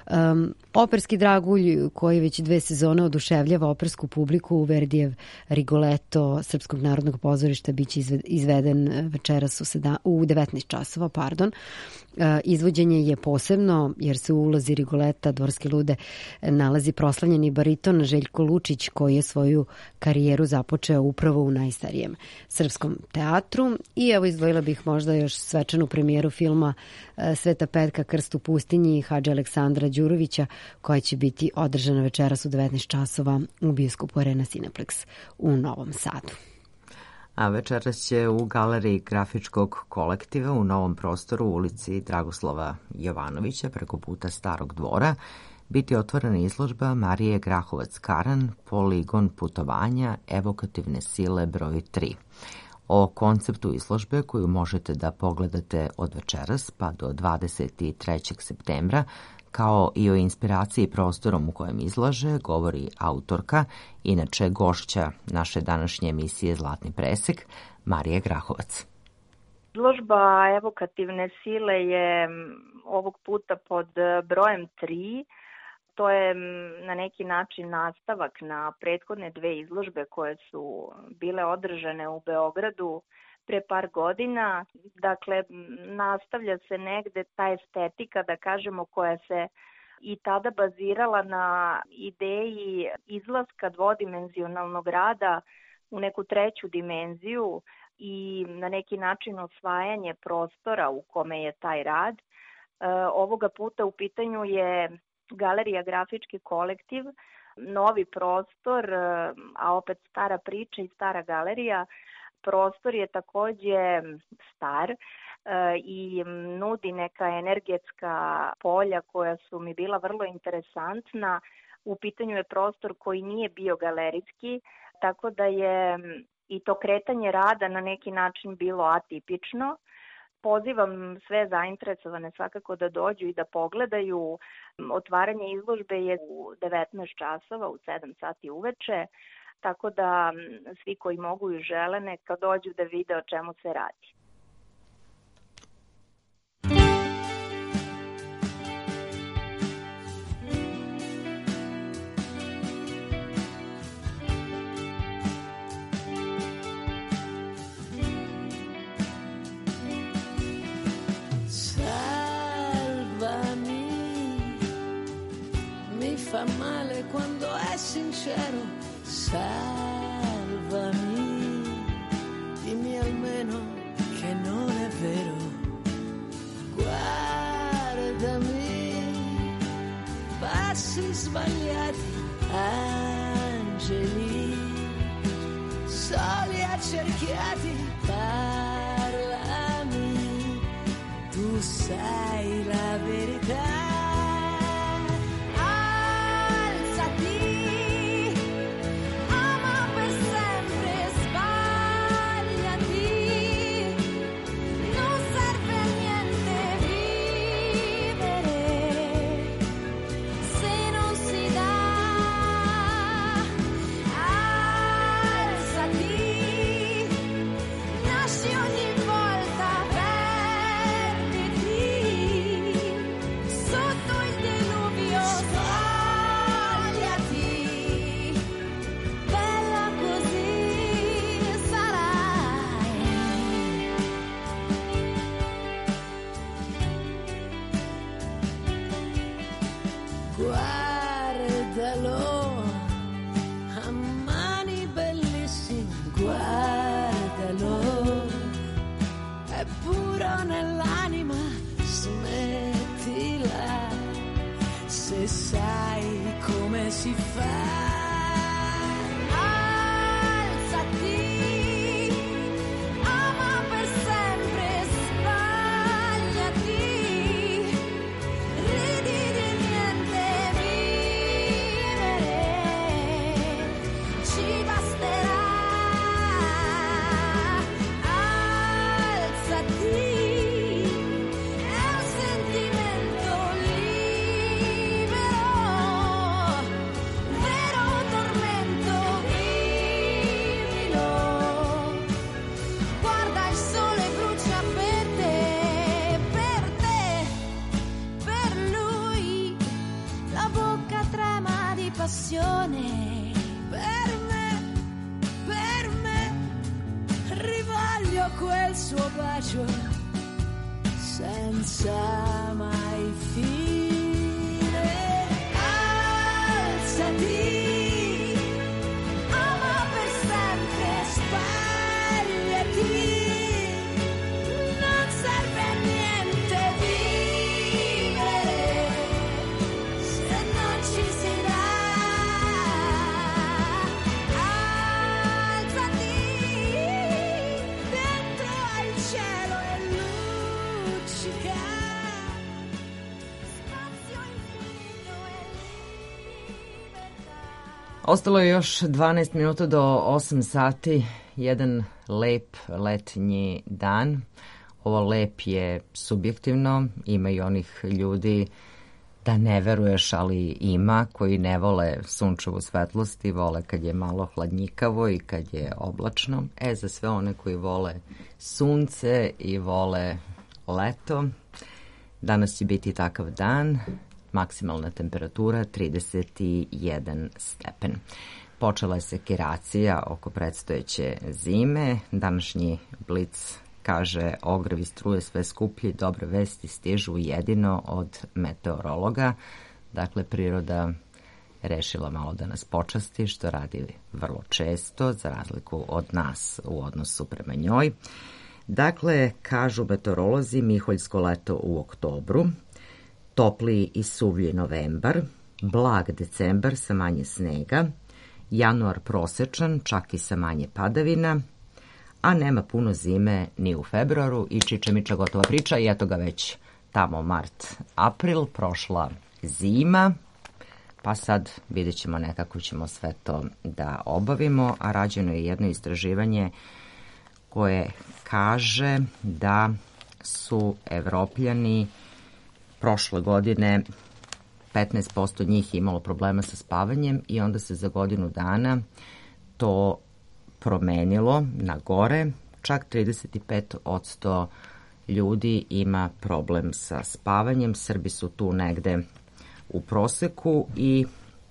Operski dragulj, koji već 2 sezone oduševljava opersku publiku, u Verdijev Rigoletto Srpskog narodnog pozorišta, biće izveden večeras u 19 časova. Izvođenje je posebno jer se u ulozi Rigoleta Dvorske lude nalazi proslavljeni bariton Željko Lučić, koji je svoju karijeru započeo upravo u najstarijem srpskom teatru. I evo, izdvojila bih možda još svečanu premijeru filma Sveta Petka, Krst u pustinji Hadži Aleksandra Đurovića, koja će biti održana večeras u 19 časova u bioskopu Arena Cineplex u Novom Sadu. A večeras će u Galeriji grafičkog kolektiva u novom prostoru u ulici Dragoslava Jovanovića preko puta Starog dvora biti otvorena izložba Marije Grahovac-Karan Poligon putovanja evokativne sile broj 3. O konceptu izložbe, koju možete da pogledate od večeras pa do 23. septembra, kao i o inspiraciji prostorom u kojem izlaže, govori autorka, inače gošća naše današnje emisije Zlatni presek, Marija Grahovac. Izložba evokativne sile je ovog puta pod brojem 3. To je na neki način nastavak na prethodne 2 izložbe koje su bile održane u Beogradu pre par godina. Dakle, nastavlja se negde ta estetika, da kažemo, koja se i tada bazirala na ideji izlaska dvodimenzionalnog rada u neku treću dimenziju i na neki način osvajanje prostora u kome je taj rad. Ovoga puta u pitanju je Galerija Grafički kolektiv, novi prostor, a opet stara priča i stara galerija. Prostor je takođe star i nudi neka energetska polja koja su mi bila vrlo interesantna. U pitanju je prostor koji nije bio galerijski, tako da je i to kretanje rada na neki način bilo atipično. Pozivam sve zainteresovane svakako da dođu i da pogledaju. Otvaranje izložbe je u 19 časova, u 7 sati uveče, tako da svi koji mogu i žele neka dođu da vide o čemu se radi. Fa male quando è sincero, salvami, dimmi almeno che non è vero, guardami, passi sbagliati, angeli, soli accerchiati, parlami, tu sai la verità. Guardalo, a mani bellissime, guardalo, è puro nell'anima, smettila, se sai come si fa. Per me, rivoglio quel suo bacio senza mai fine. Alzati, ama per sempre, sbagliati, non serve a niente vivere se non ci si dà. Ostalo je još 12 minuta do 8 sati, jedan lep letnji dan. Ovo lep je subjektivno, ima i onih ljudi da ne veruješ, ali ima koji ne vole sunčevu svetlost i vole kad je malo hladnjikavo i kad je oblačno. Za sve one koji vole sunce i vole leto, danas će biti takav dan. Maksimalna temperatura 31 stepen. Počela je sekiracija oko predstojeće zime. Današnji Blic kaže ogrev i struje sve skuplji, dobre vesti stižu jedino od meteorologa. Dakle, priroda rešila malo da nas počasti, što radi vrlo često, za razliku od nas u odnosu prema njoj. Dakle, kažu meteorolozi, miholjsko leto u oktobru. topliji i suvlji novembar, blag decembar sa manje snega, januar prosečan, čak i sa manje padavina, a nema puno zime ni u februaru i čiče miča gotova priča i eto ga već tamo mart, april, prošla zima, pa sad vidjet ćemo nekako ćemo sve to da obavimo, a rađeno je jedno istraživanje koje kaže da su Evropljani prošle godine 15% njih imalo problema sa spavanjem i onda se za godinu dana to promenilo na gore, čak 35% ljudi ima problem sa spavanjem, Srbi su tu negde u proseku i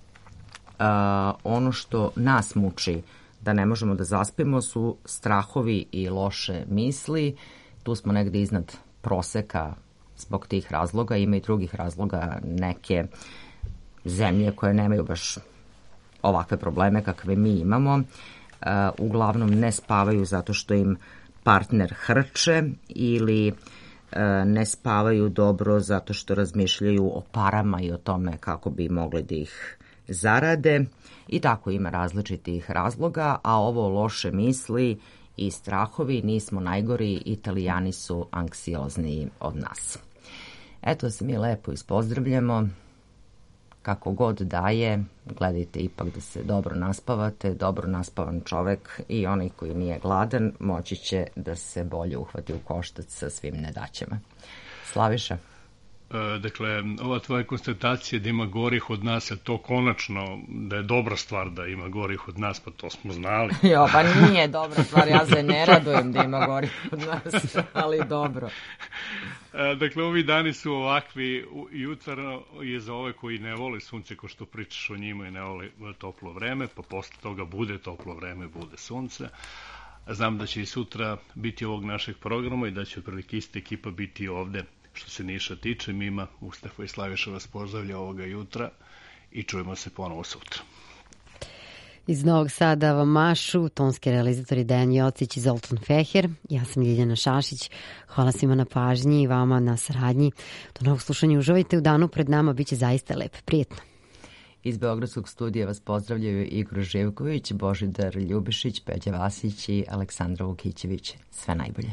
ono što nas muči da ne možemo da zaspimo su strahovi i loše misli, tu smo negde iznad proseka zbog tih razloga, ima i drugih razloga, neke zemlje koje nemaju baš ovakve probleme kakve mi imamo, uglavnom ne spavaju zato što im partner hrče ili ne spavaju dobro zato što razmišljaju o parama i o tome kako bi mogli da ih zarade i tako ima različitih razloga, a ovo loše misli i strahovi, nismo najgori, Italijani su anksiozniji od nas. Eto se mi lepo ispozdravljamo, kako god daje, gledajte ipak da se dobro naspavate, dobro naspavan čovek i onaj koji nije gladan moći će da se bolje uhvati u koštac sa svim nedaćama. Slaviša? Dakle, ova tvoja konstatacija da ima gorih od nas, je to konačno da je dobra stvar da ima gorih od nas, pa to smo znali. Jo, pa nije dobra stvar, ja se ne radujem da ima gorih od nas, ali dobro. Dakle, ovi dani su ovakvi, jutarno je za ove koji ne vole sunce, ko što pričaš o njima i ne vole toplo vreme, pa posle toga bude toplo vreme, bude sunce. Znam da će i sutra biti ovog našeg programa i da će otprilike ista ekipa biti ovde. Što se Niša tiče, Mima, Mustafa i Slaviša vas pozdravlja ovoga jutra i čujemo se ponovo sutra. Iz Novog Sada vam mašu tonski realizatori Dejan Jocić i Zoltan Feher. Ja sam Ljiljana Šašić. Hvala svima na pažnji i vama na saradnji. Do novog slušanja, uživajte u danu pred nama, bit će zaista lep. Prijetno. Iz Beogradskog studija vas pozdravljaju Igor Živković, Božidar Ljubišić, Peđa Vasić i Aleksandra Vukićević. Sve najbolje.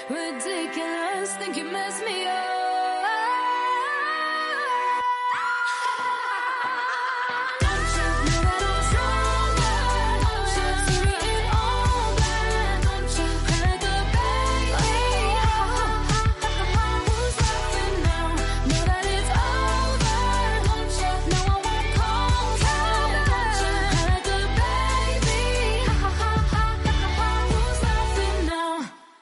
ridiculous, think you mess me up.